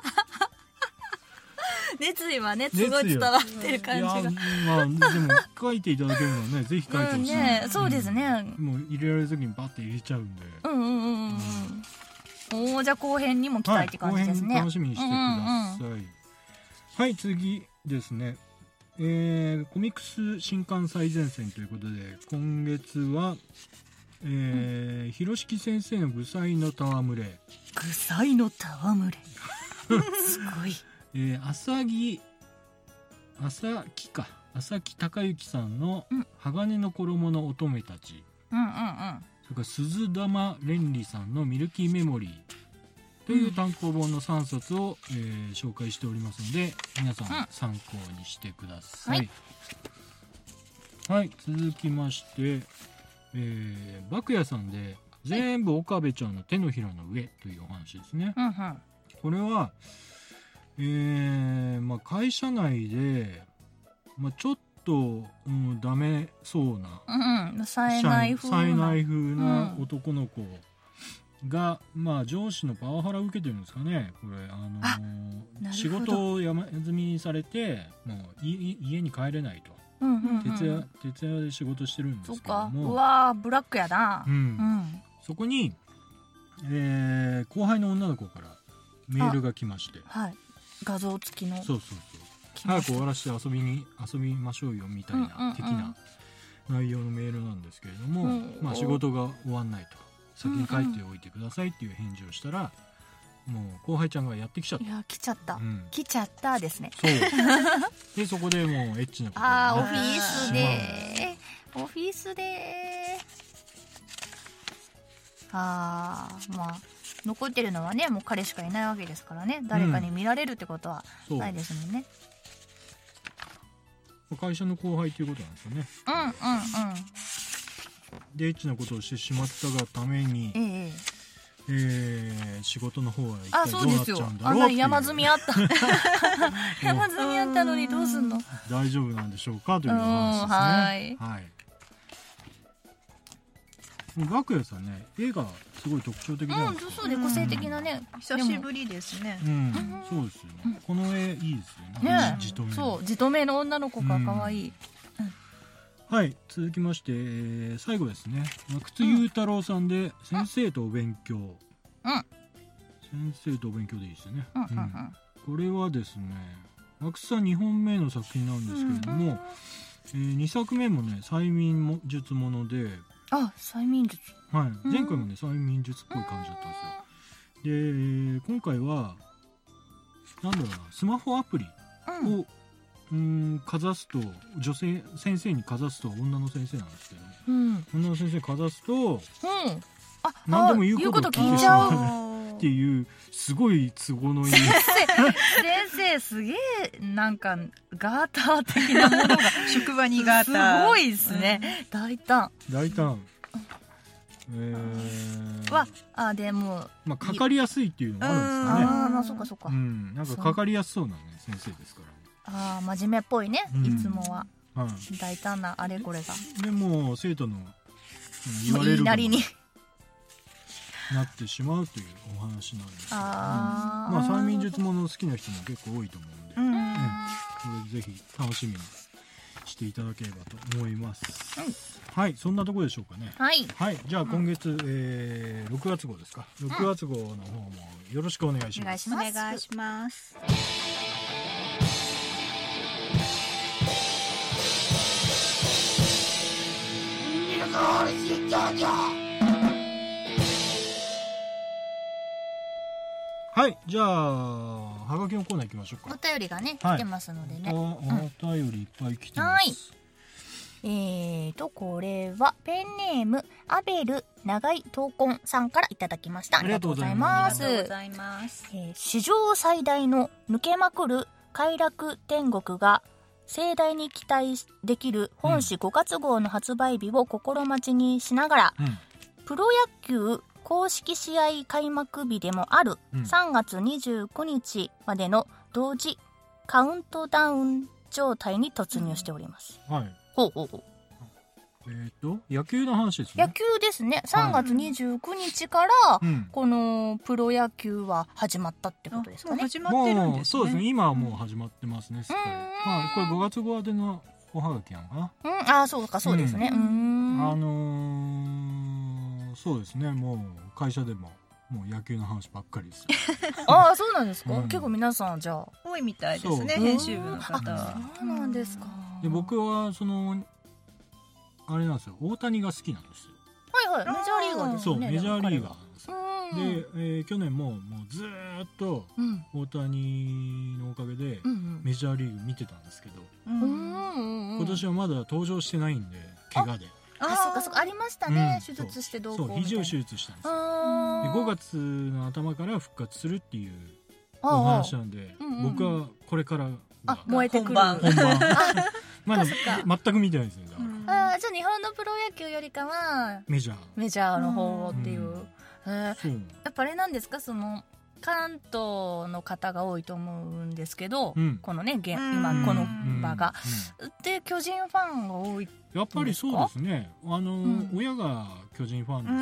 Speaker 2: 熱意はねすごい伝わってる感じが。いや
Speaker 1: まあでも書いていただけるのはねぜひ書いてほしい、うんね、
Speaker 2: そうですね、
Speaker 1: うん、もう入れられる時にバッて入れちゃうんで、
Speaker 2: うんうんうんうん、おじゃあ後編にも期待って感じですね、
Speaker 1: はい、後編楽しみにしてください、うんうんうん、はい次ですね、えー、コミックス新刊最前線ということで今月はえー、広敷先生の愚才の戯れ。
Speaker 2: 愚才の戯れすごい
Speaker 1: えー、浅木浅木か浅木隆之さんの「鋼の衣の乙女たち」、うんうんうん、 それから鈴玉蓮理さんのミルキーメモリーという単行本のさんさつを、えー、紹介しておりますので、皆さん参考にしてください。はい、はい、続きまして、えー、バクヤさんで全部岡部ちゃんの手のひらの上というお話ですね。
Speaker 2: うんうん、
Speaker 1: これは、えーまあ、会社内で、まあ、ちょっと、うん、ダメそうな、
Speaker 2: うんうん、冴えない風な
Speaker 1: 冴えない風な男の子が、うん、まあ、上司のパワハラを受けてるんですかね。これ、あのー、仕事を山積みされてもうい家に帰れないと、うんうんうん、徹夜徹夜で仕事してるんですけども、
Speaker 2: そっか、うわーブラックやな、
Speaker 1: うんうん、そこに、えー、後輩の女の子からメールが来まして、
Speaker 2: はい、画像付きの、
Speaker 1: そうそうそう、早く終わらせて遊びに遊びましょうよみたいな、うんうんうん、的な内容のメールなんですけれども、うん、まあ、仕事が終わんないと、先に帰っておいてくださいっていう返事をしたら、もう後輩ちゃんがやってきちゃった。
Speaker 2: いや来ちゃった、うん、来ちゃったですね。
Speaker 1: そうでそこでもうエッチなことに
Speaker 2: なって、あーオフィスでオフィスであー、まあ残ってるのはね、もう彼しかいないわけですからね、誰かに見られるってことはないですもんね、
Speaker 1: うん、会社の後輩ということなんですよね。
Speaker 2: うんうんうん。
Speaker 1: でエッチなことをしてしまったがために、えええー、仕事の方は一体どうなっちゃうんだろうっていう、あ、そうですよ、あんなに山積みあった山積みあったのにどうすんの、大丈夫なんでしょうかという話ですね。はい、はい、バクヤさんね、絵がすごい特徴的なんですよ、
Speaker 2: うん、そうで個性的なね、
Speaker 3: うん、久しぶりですね、
Speaker 1: うん、そうですよね、うん、この絵いいですよね、ね、じとめ、
Speaker 2: そう、じとめの女の子が可愛い、うん
Speaker 1: うん、はい、続きまして、えー、最後ですね、阿久津雄太郎さんで先生とお勉強、うん、先生とお勉強でいいですよね、うんうんうん、これはですね、阿久津さんにほんめの作品なんですけれども、うん、えー、にさくめもね催眠術もので、
Speaker 2: あ、催眠術、
Speaker 1: はい、前回もね催眠術っぽい感じだったんですよ。で今回はなんだろうな、スマホアプリを、うん、んかざすと、女性先生にかざすと、女の先生なんですけど、うん、女の先生かざすと、うん、あ、何でも言うことを聞いてしまうっていう、すごい都合のいい先
Speaker 2: 生すげえなんかガーター的なものが
Speaker 3: 職場にガータ
Speaker 2: ーすごいですね、うん、大胆
Speaker 1: 大胆、え
Speaker 2: ー、はあでも、
Speaker 1: まあ、かかりやすいっていうのもあるんですかね。
Speaker 2: ああ、まあ、そうかそうか、
Speaker 1: うん、なんかかかりやすそうな、ね、先生ですから、
Speaker 2: ああ、真面目っぽいね、うん、いつもは、はい、大胆なあれこれが
Speaker 1: でも生徒の言われる
Speaker 2: なりに
Speaker 1: なってしまうというお話なんですけど、あ、うん、まあ催眠術もの好きな人も結構多いと思うんで、うんうん、これぜひ楽しみにしていただければと思います、うん、はい、そんなところでしょうかね。
Speaker 2: はい、
Speaker 1: はい、じゃあ今月、うん、えー、ろくがつ号ですか、ろくがつ号の方もよろしくお願いします。
Speaker 2: お願いします。
Speaker 1: はい、じゃあはがきのコーナー行きましょうか。
Speaker 2: お便りがね、はい、来てますのでね、
Speaker 1: お, お便りいっぱい来てます、
Speaker 2: うん、えーとこれはペンネームアベル長井闘魂さんからいただきました。ありがとうございます。えー、史上最大の抜けまくる快楽天国が盛大に期待できる本誌ごがつ号の発売日を心待ちにしながら、うん、プロ野球公式試合開幕日でもあるさんがつにじゅうくにちまでの同時カウントダウン状態に突入しております、
Speaker 1: うん、はい、
Speaker 2: ほうほうほう、
Speaker 1: えー、と野球の話ですね。
Speaker 2: 野球ですね。さんがつにじゅうくにちから、はい、このプロ野球は始まったってことですかね。
Speaker 3: 始まってるんですね。
Speaker 1: そうですね、今はもう始まってますね、すっかり。まあ、これごがつ号でのおはがきやんかな。
Speaker 2: うん、ああ、そうか、そうですね。うん、
Speaker 1: あのー、そうですね、もう会社でももう野球の話ばっかりですよ
Speaker 2: ああ、そうなんですか、うん、結構皆さんじゃあ
Speaker 3: 多いみたいですね、編集部の方
Speaker 2: は。そうなんですか。
Speaker 1: で、僕はそのあれなんですよ、大谷が好きなんですよ。
Speaker 2: はいはい、メジャーリーガーですね。
Speaker 1: そう、メジャーリーガーなんですよ。で、えー、去年ももうずーっと大谷のおかげでメジャーリーグ見てたんですけど、うん、今年はまだ登場してないんで、怪我で。
Speaker 2: あ、そっかそっか、ありましたね、手術してどうこうみたいな。
Speaker 1: そう、肘を手術したんですよ。でごがつの頭から復活するっていうお話なんで、僕はこれから
Speaker 2: あ、燃えてくる
Speaker 3: 本番
Speaker 1: 本番まだ全く見てないですよ。
Speaker 2: あ、じゃあ日本のプロ野球よりかは
Speaker 1: メジャー
Speaker 2: メジャーの方っていう、えー、やっぱあれなんですか、その関東の方が多いと思うんですけど、うん、このね今この場が、うんうん、で巨人ファンが多いんですか？
Speaker 1: やっぱりそうですね、あの、うん、親が巨人ファンですから、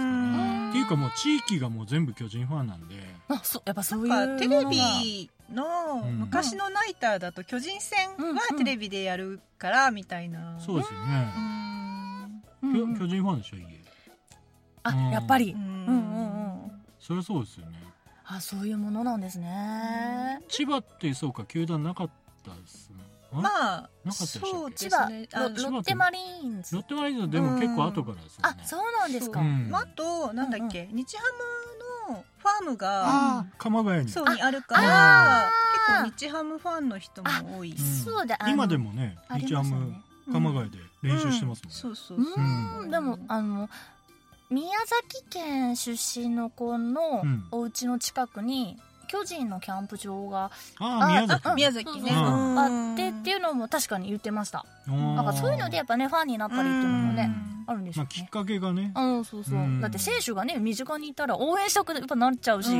Speaker 1: っていうかもう地域がもう全部巨人ファンなんで、
Speaker 2: あ、そう、やっぱそういう
Speaker 3: テレビの昔のナイターだと巨人戦はテレビでやるからみたいな、うんうん、
Speaker 1: そうですよね、うんうん、巨人ファンでしょ、家。
Speaker 2: あ、うん、やっぱり、うんうんうん、
Speaker 1: そりゃそうですよね。
Speaker 2: あ、そういうものなんですね。
Speaker 1: 千葉ってそうか、球団なかったですね。
Speaker 3: まあなかったでしたっけ？そうですね、
Speaker 2: 千葉 ロ, ロッテマリーンズ
Speaker 1: ロッテマリーンズでも結構後からですよね、
Speaker 2: うん、あ、そうなんですか、
Speaker 3: うん、あとなんだっけ、うんうん、日ハムのファームが
Speaker 1: 鎌ヶ谷に
Speaker 3: そうにあるから結構日ハムファンの人も多い、
Speaker 2: うん、そうだ、
Speaker 1: 今でもね日ハム鎌ヶ谷で練習してますもんね、
Speaker 3: うんうん、そうそうそう、
Speaker 2: うん、でもあの宮崎県出身の子のお家の近くに巨人のキャンプ場が、
Speaker 1: ああ、宮崎、
Speaker 3: 宮崎ね、
Speaker 2: あってっていうのも確かに言ってました。なんかそういうのでやっぱねファンになったりっていうのもねあるんでしょうね。
Speaker 1: まあきっかけがね。
Speaker 2: うん、そうそう。だって選手がね身近にいたら応援したくやっぱなっちゃうし。うん。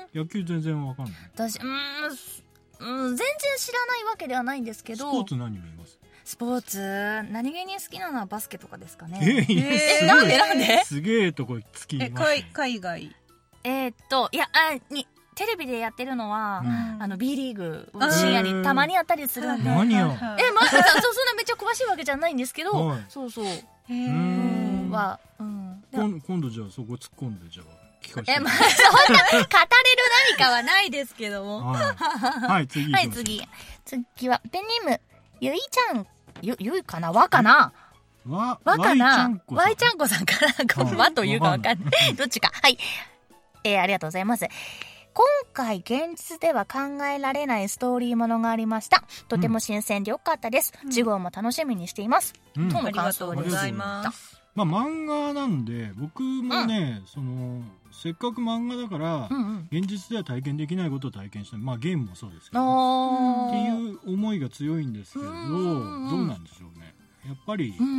Speaker 1: 野球全然わかんない。
Speaker 2: 私うん、うん、全然知らないわけではないんですけど。
Speaker 1: スポーツ何見ます？
Speaker 2: スポーツ何気に好きなのはバスケとかですかね。
Speaker 1: えー、
Speaker 2: えー、なんでなんです
Speaker 1: げえとこつきます、
Speaker 3: ね、海外。
Speaker 2: えー、っといやあにテレビでやってるのは、うん、あの B リーグを深夜にたまにやったりするんで、
Speaker 1: 何よ、
Speaker 2: えまさかそんなめっちゃ詳しいわけじゃないんですけど、はい、そうそうへ
Speaker 1: ー
Speaker 2: は、うん、
Speaker 1: 今, 今度じゃあそこ突っ込んでじゃあ聞かせて。
Speaker 2: えまあそんな語れる何かはないですけども
Speaker 1: はい、はい、次
Speaker 2: はい次次はペンネームゆいちゃんゆゆいかなわかな
Speaker 1: わ
Speaker 2: わかなわいちゃんこさんからわというかわかんないどっちかはい、えー、ありがとうございます。今回現実では考えられないストーリーものがありました。とても新鮮でよかったです。次号も楽しみにしています。
Speaker 1: うん、
Speaker 2: との感想
Speaker 3: でございます。
Speaker 1: まあ漫画なんで僕もね、うん、そのせっかく漫画だから、うんうん、現実では体験できないことを体験したい。まあゲームもそうですけど、ね、っていう思いが強いんですけど、どうなんでしょうね。やっぱり、うん、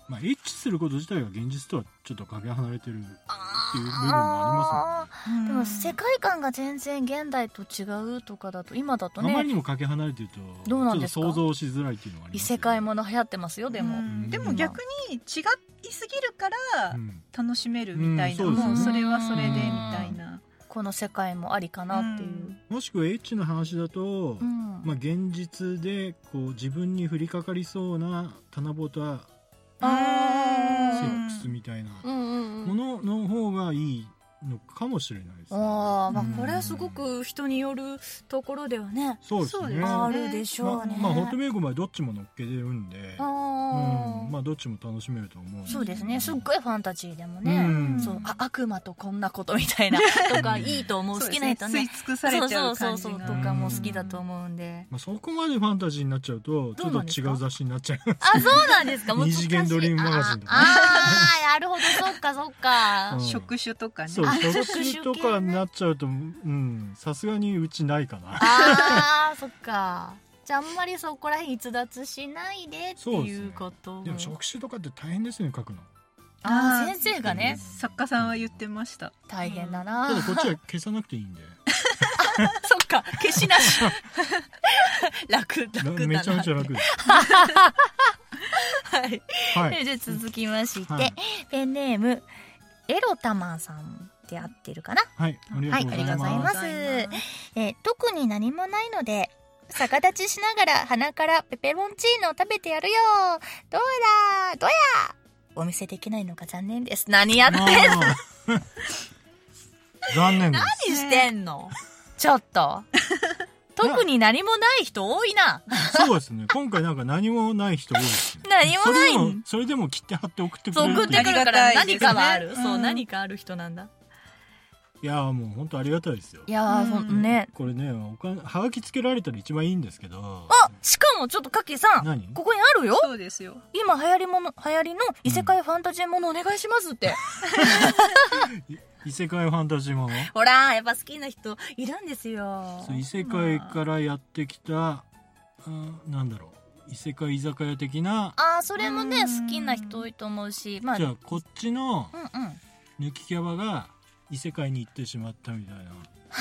Speaker 1: まあエッチすること自体が現実とはちょっとかけ離れてるっていう部分もありますもんね。
Speaker 2: でも世界観が全然現代と違うとかだと今だとね
Speaker 1: あまりにもかけ離れてると
Speaker 2: どうなんですか、
Speaker 1: ちょっと想像しづらいっていうのがありますよね。
Speaker 2: 異世界もの流行ってますよでも、うん、
Speaker 3: でも逆に違いすぎるから楽しめるみたいな、うんうん、 そうですね、もうそれはそれでみたいな、
Speaker 2: この世界もありかなっていう、
Speaker 1: うん、もしくはエッチな話だと、うん、まあ、現実でこう自分に降りかかりそうな棚ぼたセックスみたいなものの方がいいのかもしれないですね。
Speaker 2: あ、まあ、これはすごく人によるところではね、
Speaker 1: そうですね、
Speaker 2: あるでしょうね。
Speaker 1: まあ、まあ、ホットメイクまでどっちも乗っけてるんで、あ、うん、まあどっちも楽しめると思うんで。
Speaker 2: そうですね、すっごいファンタジーでもね、うん、そうあ悪魔とこんなことみたいなとかいいと思う好きな人ね、
Speaker 3: 吸い尽くされちゃう感じが、
Speaker 2: そうそうそうとかも好きだと思うんで、
Speaker 1: まあ、そこまでファンタジーになっちゃうとちょっと違う雑誌になっちゃいます。
Speaker 2: あ、そうなんですか。
Speaker 1: 二次元ドリームマガジンとか、
Speaker 2: ああなるほど、そっかそっか、
Speaker 3: うん、職種とかね、
Speaker 1: そう職種とかになっちゃうとさすがにうちないかな。
Speaker 2: あーそっか、じゃああんまりそこら辺逸脱しないでっていうこと。
Speaker 1: で,、ね、でも職種とかって大変ですね、書くの。
Speaker 2: ああ先生がね、
Speaker 3: 作家さんは言ってました。
Speaker 2: 大変だな、
Speaker 1: ただこっちは消さなくていいんで
Speaker 2: そっか、消しなし楽楽だな、
Speaker 1: めちゃめちゃ楽です
Speaker 2: はい、はい、じゃあ続きまして、はい、ペンネームエロタマンさんで合ってるかな。
Speaker 1: はい、ありがとうございます。はい、ありがとうございます。
Speaker 2: えー、特に何もないので逆立ちしながら鼻からペペロンチーノを食べてやるよ。どうだどうや。お見せできないのが残念です。何やってんの
Speaker 1: 残念です。
Speaker 2: 何してんのちょっと特に何もない人多いな。
Speaker 1: そうですね、今回なんか何もない人多いですね。
Speaker 2: 何もない、
Speaker 1: それでも、それでも切って貼って送ってくれるって。
Speaker 2: 送ってくるから何かはある、うん、そう、何かある人なんだ。
Speaker 1: いやーもう本当ありがたいですよ。
Speaker 2: いやー、うん、ね、
Speaker 1: これね、お金はがきつけられたら一番いいんですけど、
Speaker 2: あ、 しかもちょっとカッキーさん、
Speaker 1: 何
Speaker 2: ここにあるよ。
Speaker 3: そうですよ。
Speaker 2: 今流行りもの流行りの異世界ファンタジーものお願いしますって、
Speaker 1: うん、異世界ファンタジーもの
Speaker 2: ほらやっぱ好きな人いるんですよ。
Speaker 1: そう異世界からやってきた、まあ、なんだろう異世界居酒屋的な。
Speaker 2: あそれもね好きな人多いと思うし、まあ、
Speaker 1: じゃあこっちの
Speaker 2: うんうん
Speaker 1: 抜きキャバが異世界に行ってしまったみたいな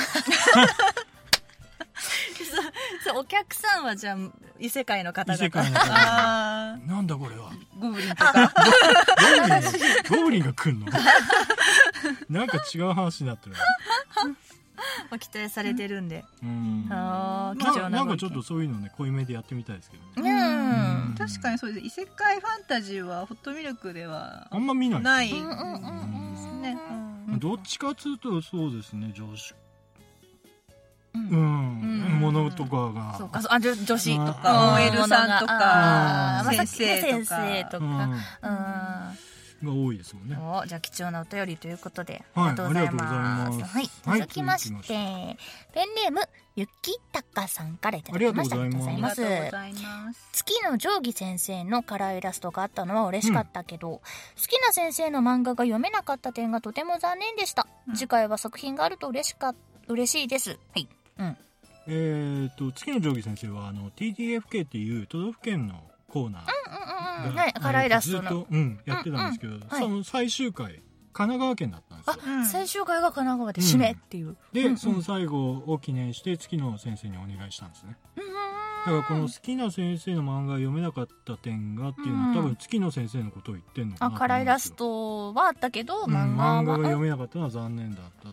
Speaker 2: そうそうお客さんはじゃあ異世界の方々。
Speaker 1: 異世界の方々なんだこれは
Speaker 3: ゴブリンとか
Speaker 1: ゴブリンがゴブリンが来んのなんか違う話になってる
Speaker 2: 期待されてるんで、
Speaker 1: うん、
Speaker 2: あ貴重な
Speaker 1: なんかちょっとそういうのね濃いめでやってみたいですけどね。
Speaker 2: うん
Speaker 3: 確かにそうです。異世界ファンタジーはホットミルクでは
Speaker 1: あんま見ない
Speaker 3: ない
Speaker 2: うんうんうん
Speaker 3: ですね。
Speaker 1: どっちかというとそうですね女子
Speaker 2: う
Speaker 1: うんんものとかが
Speaker 2: そうかあ女女子と
Speaker 3: か オーエル さんとか
Speaker 2: 先
Speaker 3: 生
Speaker 2: 生とか、うん
Speaker 1: が多いですもんね。
Speaker 2: おじゃあ貴重なお便りということで、
Speaker 1: はい、
Speaker 2: ありがとうございます。
Speaker 1: ありがとうございます。
Speaker 2: はい、
Speaker 1: はい
Speaker 2: 続きまして、
Speaker 1: 続きま
Speaker 2: ペンネームゆきたかさんからいただきました。
Speaker 1: ありがとうございます
Speaker 3: ありがとうございます。
Speaker 2: 月の定規先生のカラーイラストがあったのは嬉しかったけど、うん、好きな先生の漫画が読めなかった点がとても残念でした。うん、次回は作品があると嬉しか嬉しいです。はい。うん。
Speaker 1: えーと月の定規先生はあの ティーティーエフケー っていう都道府県のコーナー
Speaker 2: うんうんうんうん、はい、カラーイラストの
Speaker 1: ずっと、うん、やってたんですけど、うんうんはい、その最終回神奈川県だったんですよ。
Speaker 2: あ、うん、最終回が神奈川で締めっていう、うん、
Speaker 1: で、
Speaker 2: うんうん、
Speaker 1: その最後を記念して月野先生にお願いしたんですね。うんだからこの好きな先生の漫画読めなかった点がっていうのは、うん、多分月野先生のことを言ってんのかなと思うんですよ。
Speaker 2: あ、カラーイラストはあったけど、
Speaker 1: うん、
Speaker 2: 漫画は
Speaker 1: 漫画が読めなかったのは残念だったと。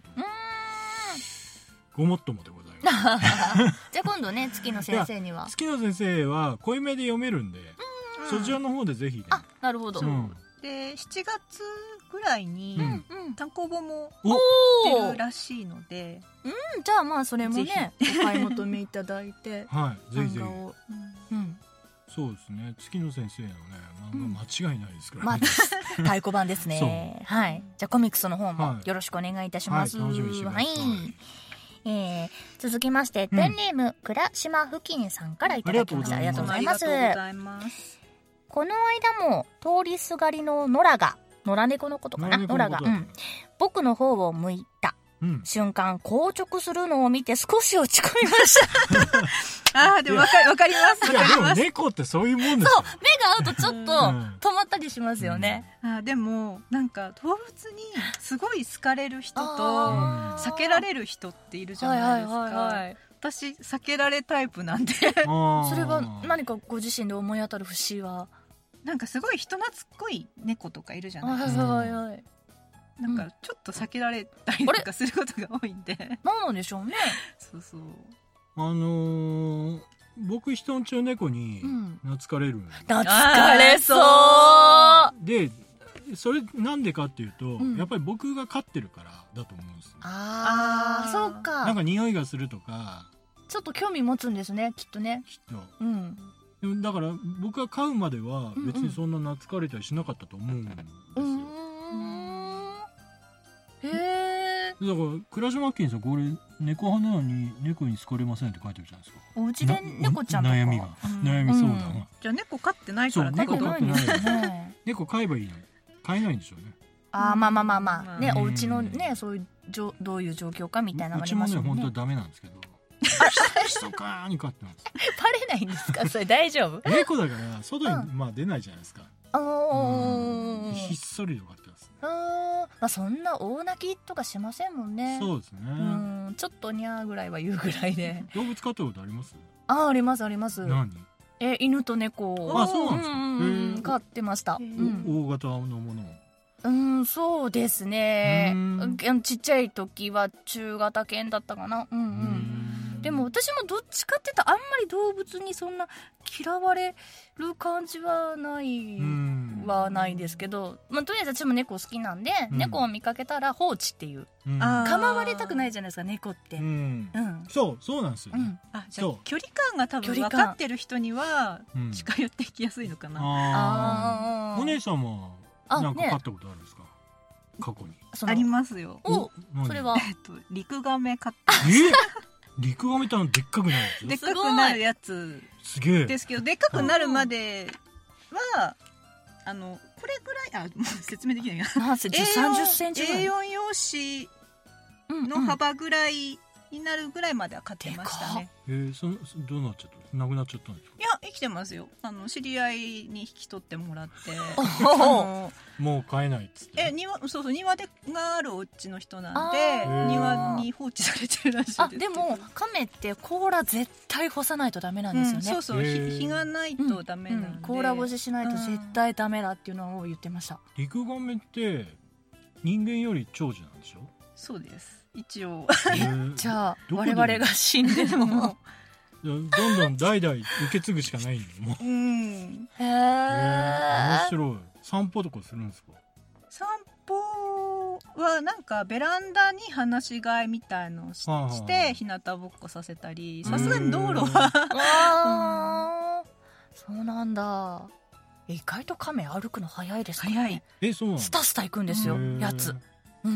Speaker 1: ごもっともでございます
Speaker 2: じゃあ今度ね月野先生には
Speaker 1: 月野先生は濃いめで読めるんで、うん、そちらの方でぜひ、ね、
Speaker 2: あ、なるほど、うん、
Speaker 3: でしちがつぐらいに、うん、単行本も出るらしいので、
Speaker 2: うん、じゃあまあそれもねお買い求めいただいて
Speaker 1: はいぜひぜひ、
Speaker 2: うん、
Speaker 1: そうですね月野先生のね漫画間違いないですからね、
Speaker 2: まあ、太鼓判ですねはい、じゃあコミックスの方もよろしくお願いいたします。
Speaker 1: はい、はい、楽しみにしてください。
Speaker 2: はいえー、続きまして、うん、ペンネーム倉島付近さんからいただきました。ありがとうございます。この間も通りすがりの野良が野良猫のことかな野良が、うん、僕の方を向いた、うん、瞬間硬直するのを見て少し落ち込みました
Speaker 3: ああでもわかりわかります。
Speaker 1: いやでも猫ってそういうもんですよ。
Speaker 2: そう目が合うとちょっと止まったりしますよね。
Speaker 3: うん、あでもなんか動物にすごい好かれる人と避けられる人っているじゃないですか。はいはいはいはい、私避けられタイプなんでそれ
Speaker 2: は何かご自身で思い当たる節は
Speaker 3: なんかすごい人懐っこい猫とかいるじゃないです
Speaker 2: か。はいはいはい。
Speaker 3: なんかちょっと避けられたりとかすることが多いんで。
Speaker 2: 何なんでしょうね。
Speaker 3: そうそう。
Speaker 1: あのー、僕人んちの猫に懐かれる、うん、
Speaker 2: 懐かれそう
Speaker 1: でそれなんでかっていうと、うん、やっぱり僕が飼ってるからだと思うんです、ね、
Speaker 2: ああそうか。
Speaker 1: なんか匂いがするとか
Speaker 2: ちょっと興味持つんですねきっとね。
Speaker 1: きっと、
Speaker 2: うん、
Speaker 1: だから僕が飼うまでは別にそんな懐かれたりしなかったと思うんですよ、うんうん
Speaker 2: へえ。
Speaker 1: だから倉島金さんこれ猫派なのに猫に好かれませんって書いてるじゃないですか。
Speaker 2: お家で猫ちゃんとか
Speaker 1: 悩みが、うん、悩みそうだな、うん、
Speaker 3: じゃあ猫飼ってないから
Speaker 1: 猫飼ってないですね猫飼えばいいのに飼えないんでしょうね。
Speaker 2: ああまあまあまあまあね、うん、お家のねそういうじょどういう状況かみたいなのがありますよね。
Speaker 1: うちもね本当はダメなんですけど密かに飼ってます。
Speaker 2: バレないんですかそれ大丈夫
Speaker 1: 猫だから外に、まあ、出ないじゃないですか。
Speaker 2: うん、
Speaker 1: ひっそりと飼ってます。
Speaker 2: あ、まあ、そんな大泣きとかしませんもんね。
Speaker 1: そうですね。
Speaker 2: うんちょっとにゃーぐらいは言うぐらいで
Speaker 1: 動物飼ったことあります？
Speaker 2: あありますあります。
Speaker 1: 何？
Speaker 2: え犬と猫を
Speaker 1: あそうなんですか、うん
Speaker 2: うん、飼ってました、うん、
Speaker 1: 大型のものを
Speaker 2: うんそうですね。ちっちゃい時は中型犬だったかな。うんうん、でも私もどっちかって言ったらあんまり動物にそんな嫌われる感じはないはないですけど、まあ、とりあえず私も猫好きなんで、うん、猫を見かけたら放置っていう、うん、構われたくないじゃないですか猫って、
Speaker 1: うんうん、そうそうなんですよ、ねうん、
Speaker 3: あじゃあ距離感が多分分かってる人には近寄っていきやすいのかな、うん、
Speaker 1: ああお姉さんもなんか飼ったことあるんですか、ね、過去に
Speaker 3: ありますよ。
Speaker 2: おそれは、
Speaker 3: えっと、リクガメ飼って
Speaker 1: えリクガメってでっかくなるやつ
Speaker 3: でっかくなるやつ
Speaker 1: すげえ
Speaker 3: ですけど、でっかくなるまではあのこれぐらい、あ、もう説明できないな。
Speaker 2: なんせさんじゅっセンチぐらい
Speaker 3: エーよん 用紙の幅ぐらいになるぐらいまでは買ってましたね。
Speaker 1: えー、そのどうなっちゃった？なくなっちゃったんですか？
Speaker 3: いや、生きてますよ。あの知り合いに引き取ってもらって
Speaker 1: もう買えないっつって。
Speaker 3: え庭そうそう庭でがあるお家の人なんで庭に放置されてるらしいです。
Speaker 2: あ、でも亀って甲羅絶対干さないとダメなんですよね、うん、
Speaker 3: そうそう、日がないとダメなんで、うんうん、
Speaker 2: 甲羅干ししないと絶対ダメだっていうのを言ってました。
Speaker 1: リクガメって人間より長寿なんでしょ？
Speaker 3: そうです一応。
Speaker 2: じゃあ我々が死んでも
Speaker 1: どんどん代々受け継ぐしかないんだよもう。うん、へえ、面白い。散歩とかするんですか？
Speaker 3: 散歩はなんかベランダに放し飼いみたいのを し,、はあはあ、して日向ぼっこさせたり、さすがに道路は
Speaker 2: あ、うん、そうなんだ。意外と亀歩くの早いですかね。
Speaker 3: 早い。
Speaker 1: え、そうなんだ。
Speaker 2: スタスタ行くんですよやつ。うん、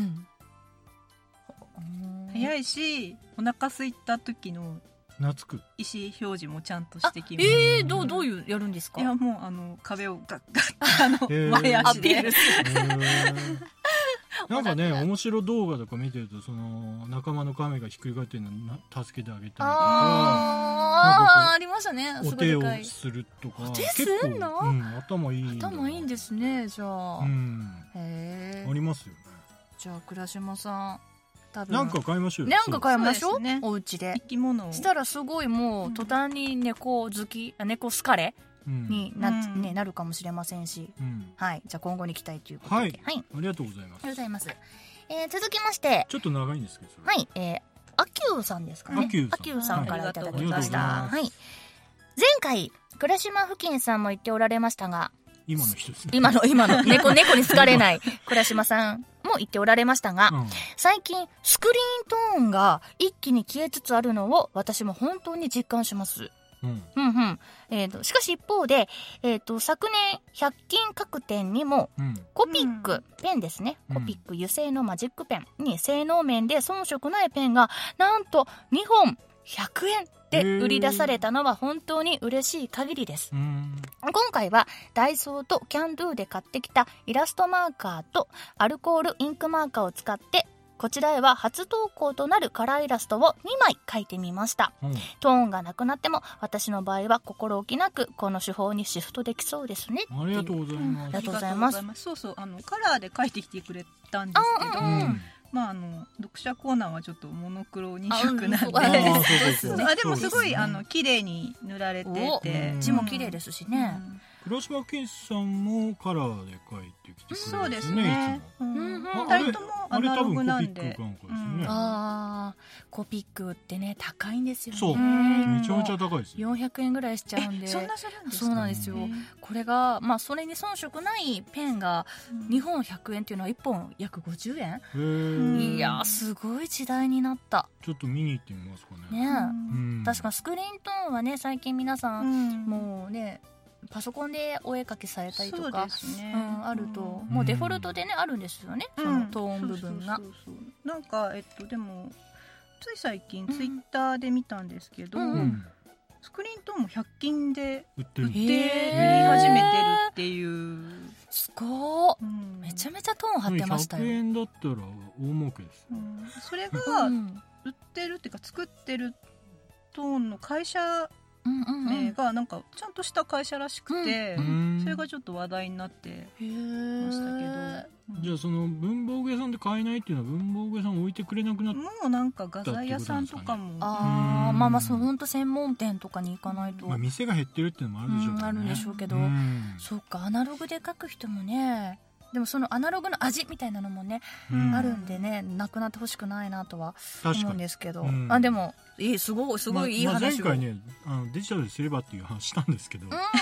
Speaker 3: 早いし、お腹空いた時の
Speaker 1: 懐く
Speaker 3: 意思表示もちゃんとしてきます。
Speaker 2: えー、どうどういうやるんですか？
Speaker 3: いや、もうあの壁をガッガッあの、えー、前足で、えー、
Speaker 1: なんかね、面白動画とか見てると、その仲間の亀がひっくり返ってるのを助けてあげたりとか、
Speaker 2: ああ、ありましたね。
Speaker 1: お手をするとか。
Speaker 2: お手すんの？
Speaker 1: うん、頭いい。
Speaker 2: 頭いいんですね、じゃあ。うん、
Speaker 1: へー、ありますよね。
Speaker 2: じゃあ倉島さん、多分
Speaker 1: なんか買いましょうよ。
Speaker 2: なんか買いましょう、ね、お家で
Speaker 3: 生き物を
Speaker 2: したらすごいもう途端に猫好き、うん、猫好かれに な,、うんね、なるかもしれませんし、うん、はい、じゃあ今後に期待ということで、
Speaker 1: はい、はい、ありがとうございます。
Speaker 2: ありがとうございます。えー、続きまして
Speaker 1: ちょっと長いんですけど、
Speaker 2: はい、えー、アキューさんですかね。
Speaker 1: アキューさん、
Speaker 2: アキューさんからいただきました。はい、前回倉島付近さんも言っておられましたが、
Speaker 1: 今の人ですね。
Speaker 2: 今の今の猫猫に好かれない倉島さんも言っておられましたが、うん、最近スクリーントーンが一気に消えつつあるのを私も本当に実感します。うんうんうん。えーと、しかし一方で、えーと、昨年ひゃく均各店にも、うん、コピック、うん、ペンですね、うん、コピック油性のマジックペンに性能面で遜色ないペンがなんとにほんひゃくえんで売り出されたのは本当に嬉しい限りです。今回はダイソーとキャンドゥで買ってきたイラストマーカーとアルコールインクマーカーを使って、こちらへは初投稿となるカラーイラストをにまい描いてみました、うん、トーンがなくなっても私の場合は心置きなくこの手法にシフトできそうですね。
Speaker 1: ありがとうございます。
Speaker 2: ありがとうございます。
Speaker 3: そうそう、あのカラーで描いてきてくれたんですけど、うん、まあ、あの読者コーナーはちょっとモノクロに色なんで、あでもすごいあの綺麗に塗られてて、
Speaker 2: 字も綺麗ですしね。
Speaker 1: 倉島健さんもカラーで描いてきてくれるんですね。
Speaker 3: そうですね。ふたりともアナログなんで。
Speaker 2: ああ、コピックってね高いんですよね。
Speaker 1: そう、めちゃめちゃ高いですよ。
Speaker 2: よんひゃくえんぐらいしちゃうんで。
Speaker 3: そんなするんですか？
Speaker 2: そうなんですよ。これがまあそれに遜色ないペンがにほんひゃくえんっていうのはいっぽん約ごじゅうえん。いやすごい時代になった。
Speaker 1: ちょっと見に行ってみますかね。
Speaker 2: ね、うん、確かスクリーントーンはね最近皆さん、うん、もうねパソコンでお絵描きされたりとか、ね、うん、あると、うん、もうデフォルトでねあるんですよね、うん、そのトーン部分が。
Speaker 3: なんかえっとでもつい最近ツイッターで見たんですけど、うん、スクリーントーンもひゃく均で売って売り始めてるっていう。
Speaker 2: すごー、うん、めちゃめちゃトーン張ってましたよ。
Speaker 1: ひゃくえんだったら大儲けです、
Speaker 3: うん、それが売ってるっていうか作ってるトーンの会社名がなんかちゃんとした会社らしくて、うん、それがちょっと話題になってましたけど、
Speaker 1: うん、じゃあその文房具屋さんで買えないっていうのは文房具屋さん置いてくれなくなった、
Speaker 3: もうなんか画材屋さんとかも、
Speaker 2: ああ、まあまあそう本当専門店とかに行かないと、
Speaker 1: まあ、店が減ってるっていうのもあるでしょうけどね、
Speaker 2: うん、あるんでしょうけど、うん、そうか、アナログで書く人もね、でもそのアナログの味みたいなのもね、うん、あるんでね、なくなってほしくないなとは思うんですけど、うん、あでもいい、すごいすごいいい話を、ま
Speaker 1: まあ、前回ねあのデジタルですればっていう話したんですけど、うん、そん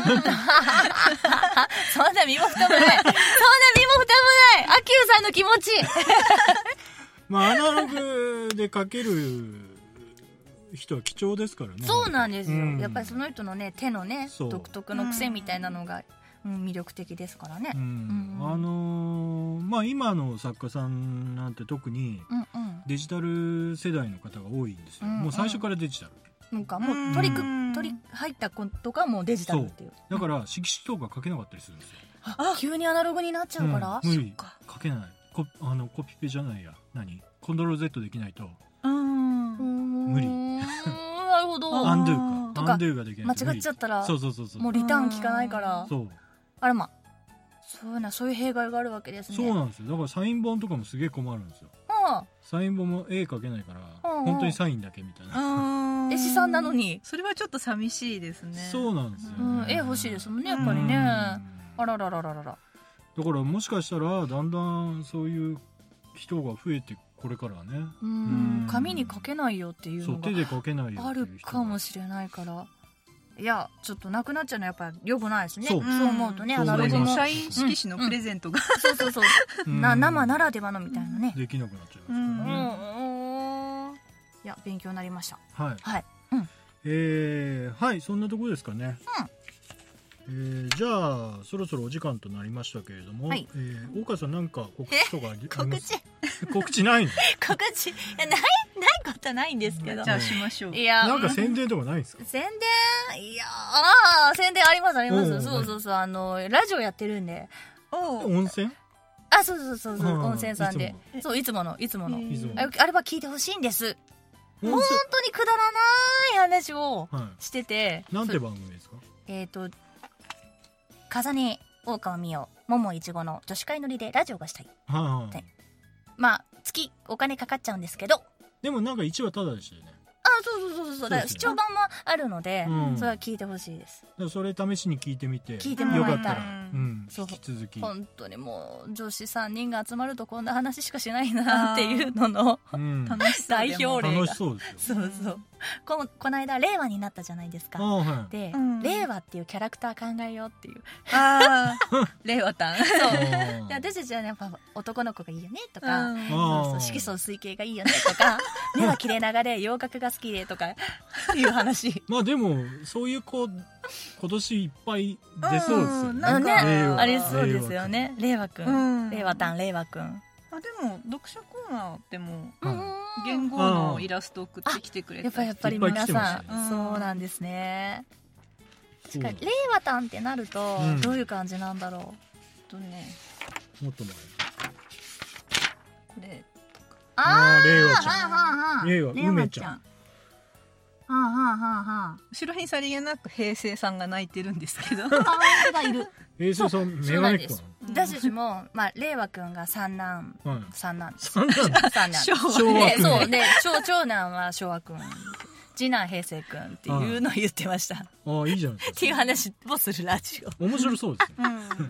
Speaker 2: な身も蓋もないそんな身も蓋もないアキューさんの気持ち
Speaker 1: まあアナログで書ける人は貴重ですからね。
Speaker 2: そうなんですよ、うん、やっぱりその人のね手のね独特の癖みたいなのが、うん、魅力的ですからね、うん
Speaker 1: うん、あのー、まあ今の作家さんなんて特にデジタル世代の方が多いんですよ、うんうん、もう最初からデジタル
Speaker 2: なんかもう取り組取り入ったことがもうデジタルっていう。
Speaker 1: だから色紙とか書けなかったりするんですよ。
Speaker 2: あ、急にアナログになっちゃうから、
Speaker 1: うん、無理書けない。コあのコピペじゃないや、何コントロール Z できないと無理。
Speaker 2: なるほど。
Speaker 1: アンドゥかアンドゥができない。
Speaker 2: 間違っちゃったら
Speaker 1: そうそうそうそう、
Speaker 2: もうリターン効かないから。
Speaker 1: そう、
Speaker 2: あらま、そうな、そういう弊害があるわけですね。
Speaker 1: そうなんですよ。だからサイン本とかもすげえ困るんですよ。サイン本も絵描けないから本当にサインだけみたいな。
Speaker 2: 絵師さんなのに。
Speaker 3: それはちょっと寂しいですね。
Speaker 1: そうなんですよね。
Speaker 2: 絵欲しいですもんね、やっぱりね。あらららららら。だか
Speaker 1: らもしかしたらだんだんそういう人が増えて、これからはね、
Speaker 2: うん、紙に書けないよっていうのが
Speaker 1: 手で書けないよ
Speaker 2: あるかもしれないから、いやちょっとなくなっちゃうのはやっぱり良くないですね。そう思うとね、アナログの
Speaker 3: 社員色紙のプレゼントが、
Speaker 2: そうそうそうな、生ならではのみたいなね、
Speaker 1: できなくなっちゃいますからね。
Speaker 2: いや勉強になりました。
Speaker 1: はい
Speaker 2: はい、
Speaker 1: えー、はい、そんなところですかね。えー、じゃあそろそろお時間となりましたけれども、はい、えー、大川さんなんか告知とかあります？
Speaker 2: 告知
Speaker 1: 告知ないの？
Speaker 2: 告知いやないないことはないんですけど、
Speaker 3: じゃあしましょう。
Speaker 2: いや
Speaker 1: なんか宣伝とかないんですか？
Speaker 2: 宣伝、いやああ宣伝ありますあります。そうそうそう、あのラジオやってるんで。
Speaker 1: 温泉？
Speaker 2: あ、そうそうそうそう、温泉さんで、そういつものいつものあれは聞いてほしいんです。本当にくだらない話をしてて。
Speaker 1: なんて番組ですか？
Speaker 2: えっと風音大川美代桃いちごの女子会乗りでラジオがしたい。
Speaker 1: はい、
Speaker 2: まあ月お金かかっちゃうんですけど、
Speaker 1: でもなんかいちわタダでしたよね。
Speaker 2: あ、そうそうそうそう、だから視聴版もあるので、うん、それは聞いてほしいです。
Speaker 1: それ試しに聞いてみて、
Speaker 2: 聞いてもらいたい。
Speaker 1: よかったら、うん、引き続き。
Speaker 2: 本当にもう女子さんにんが集まるとこんな話しかしないなっていうのの、うん、代表例が。
Speaker 1: 楽しそうですよ。
Speaker 2: そうそう。ここの間令和になったじゃないですか。
Speaker 1: はい、
Speaker 2: で、うん、令和っていうキャラクター考えようっていう。
Speaker 3: ああ、令和たん。
Speaker 2: そう。で私たちはやっぱ男の子がいいよねとか、うん、そうそう色素水系がいいよねとか、目は切れ長で洋楽が好きでとかいう話。
Speaker 1: まあでもそういう子今年いっぱい出そうですよね。
Speaker 2: なんかね、ありそうですよね。令和くん、令和たん、令和くん。
Speaker 3: あ、でも読者コーナーでも言語のイラスト送ってきてくれた。
Speaker 2: やっぱりやっぱり皆さんそうなんですね。確かに令和たんってなるとどういう感じなんだろう。
Speaker 3: とね、
Speaker 1: もっと前。
Speaker 3: これ。
Speaker 1: ああ、令和ちゃん。令和梅ちゃん。
Speaker 2: はあはあはあはあ。
Speaker 3: 後ろにさりげなく平成さんが泣いてるんですけど。
Speaker 2: ああ、がいる。
Speaker 1: 平成さんメガネっ子なの。
Speaker 2: 私たちも、まあ、令和くんが三男、
Speaker 1: はい、
Speaker 2: 三男です。
Speaker 1: 三男
Speaker 2: 三男。
Speaker 3: 昭
Speaker 2: 和くん。そうね、長長男は昭和くん。次男平成くんっていうのを言ってました。
Speaker 1: ああ、いいじゃないですか。
Speaker 2: っていう話をするラジオ。
Speaker 1: 面白そうですね。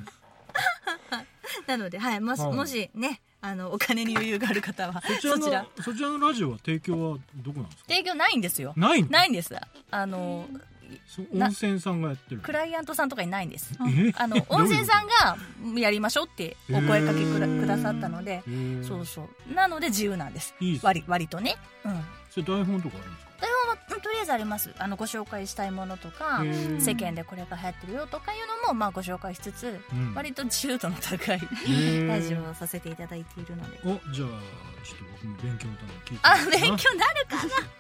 Speaker 2: なので、はい、もし、もしね、あのお金に余裕がある方は
Speaker 1: そちらそちらのラジオは提供はどこなんですか？
Speaker 2: 提供ないんですよ。
Speaker 1: ない
Speaker 2: ないんです。あの
Speaker 1: 温泉さんがやってる。
Speaker 2: クライアントさんとかにないんです。あの温泉さんがやりましょうってお声かけくだ、くださったので、そうそうなので自由なんです。
Speaker 1: いいです。
Speaker 2: 割割とね。うん。
Speaker 1: それ台本とかあるんですか？
Speaker 2: 台本はとりあえずあります。あのご紹介したいものとか世間でこれが流行ってるよとかいうのもまあご紹介しつつ、うん、割と自由度の高いラジオをさせていただいているので。
Speaker 1: お、じゃあちょっと僕も勉強のために聞いてみ
Speaker 2: あ、勉強なる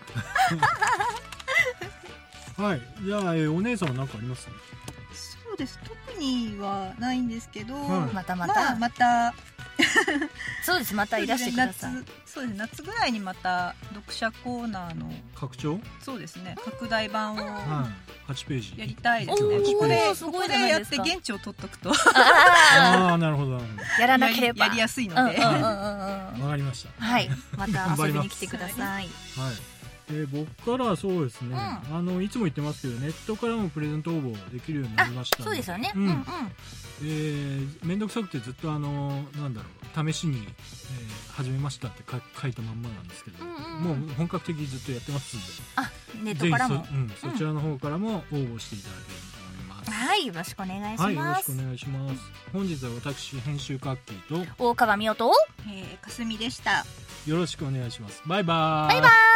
Speaker 3: か
Speaker 1: な。はい、じゃあ、えー、お姉さんは何かあります？
Speaker 3: そうです、特にはないんですけど、
Speaker 2: はい、またまた、
Speaker 3: まあ、また
Speaker 2: そうです、またいらしてください。
Speaker 3: そうです、夏ぐらいにまた読者コーナーの
Speaker 1: 拡張、
Speaker 3: そうですね、拡大版をは
Speaker 1: ちページ
Speaker 3: やりたいですね。ここでここでやって現地を取っとくと、
Speaker 1: ああ、なるほどなるほど、
Speaker 2: やらなければ
Speaker 3: やりやすいので、
Speaker 1: わかりました。
Speaker 2: はい、また遊びに来てください。
Speaker 1: はい。えー、僕からはそうですね、うん、あのいつも言ってますけどネットからもプレゼント応募できるようになりましたので、
Speaker 2: そうですよね、
Speaker 1: うんうん、えー、めんどくさくてずっとあのなんだろう試しに、えー、始めましたって書いたまんまなんですけど、うんうん、もう本格的にずっとやってますんで、
Speaker 2: あ、ネットからも
Speaker 1: ぜひ そ,、うん、そちらの方からも応募していただければと思います。
Speaker 2: はい、よろしくお願いします。はい、よろしく
Speaker 1: お願いします。本日は私編集カッキーと
Speaker 2: 大川美代と、
Speaker 3: えー、かすみでした。
Speaker 1: よろしくお願いします。バイバーイ。
Speaker 2: バイバーイ。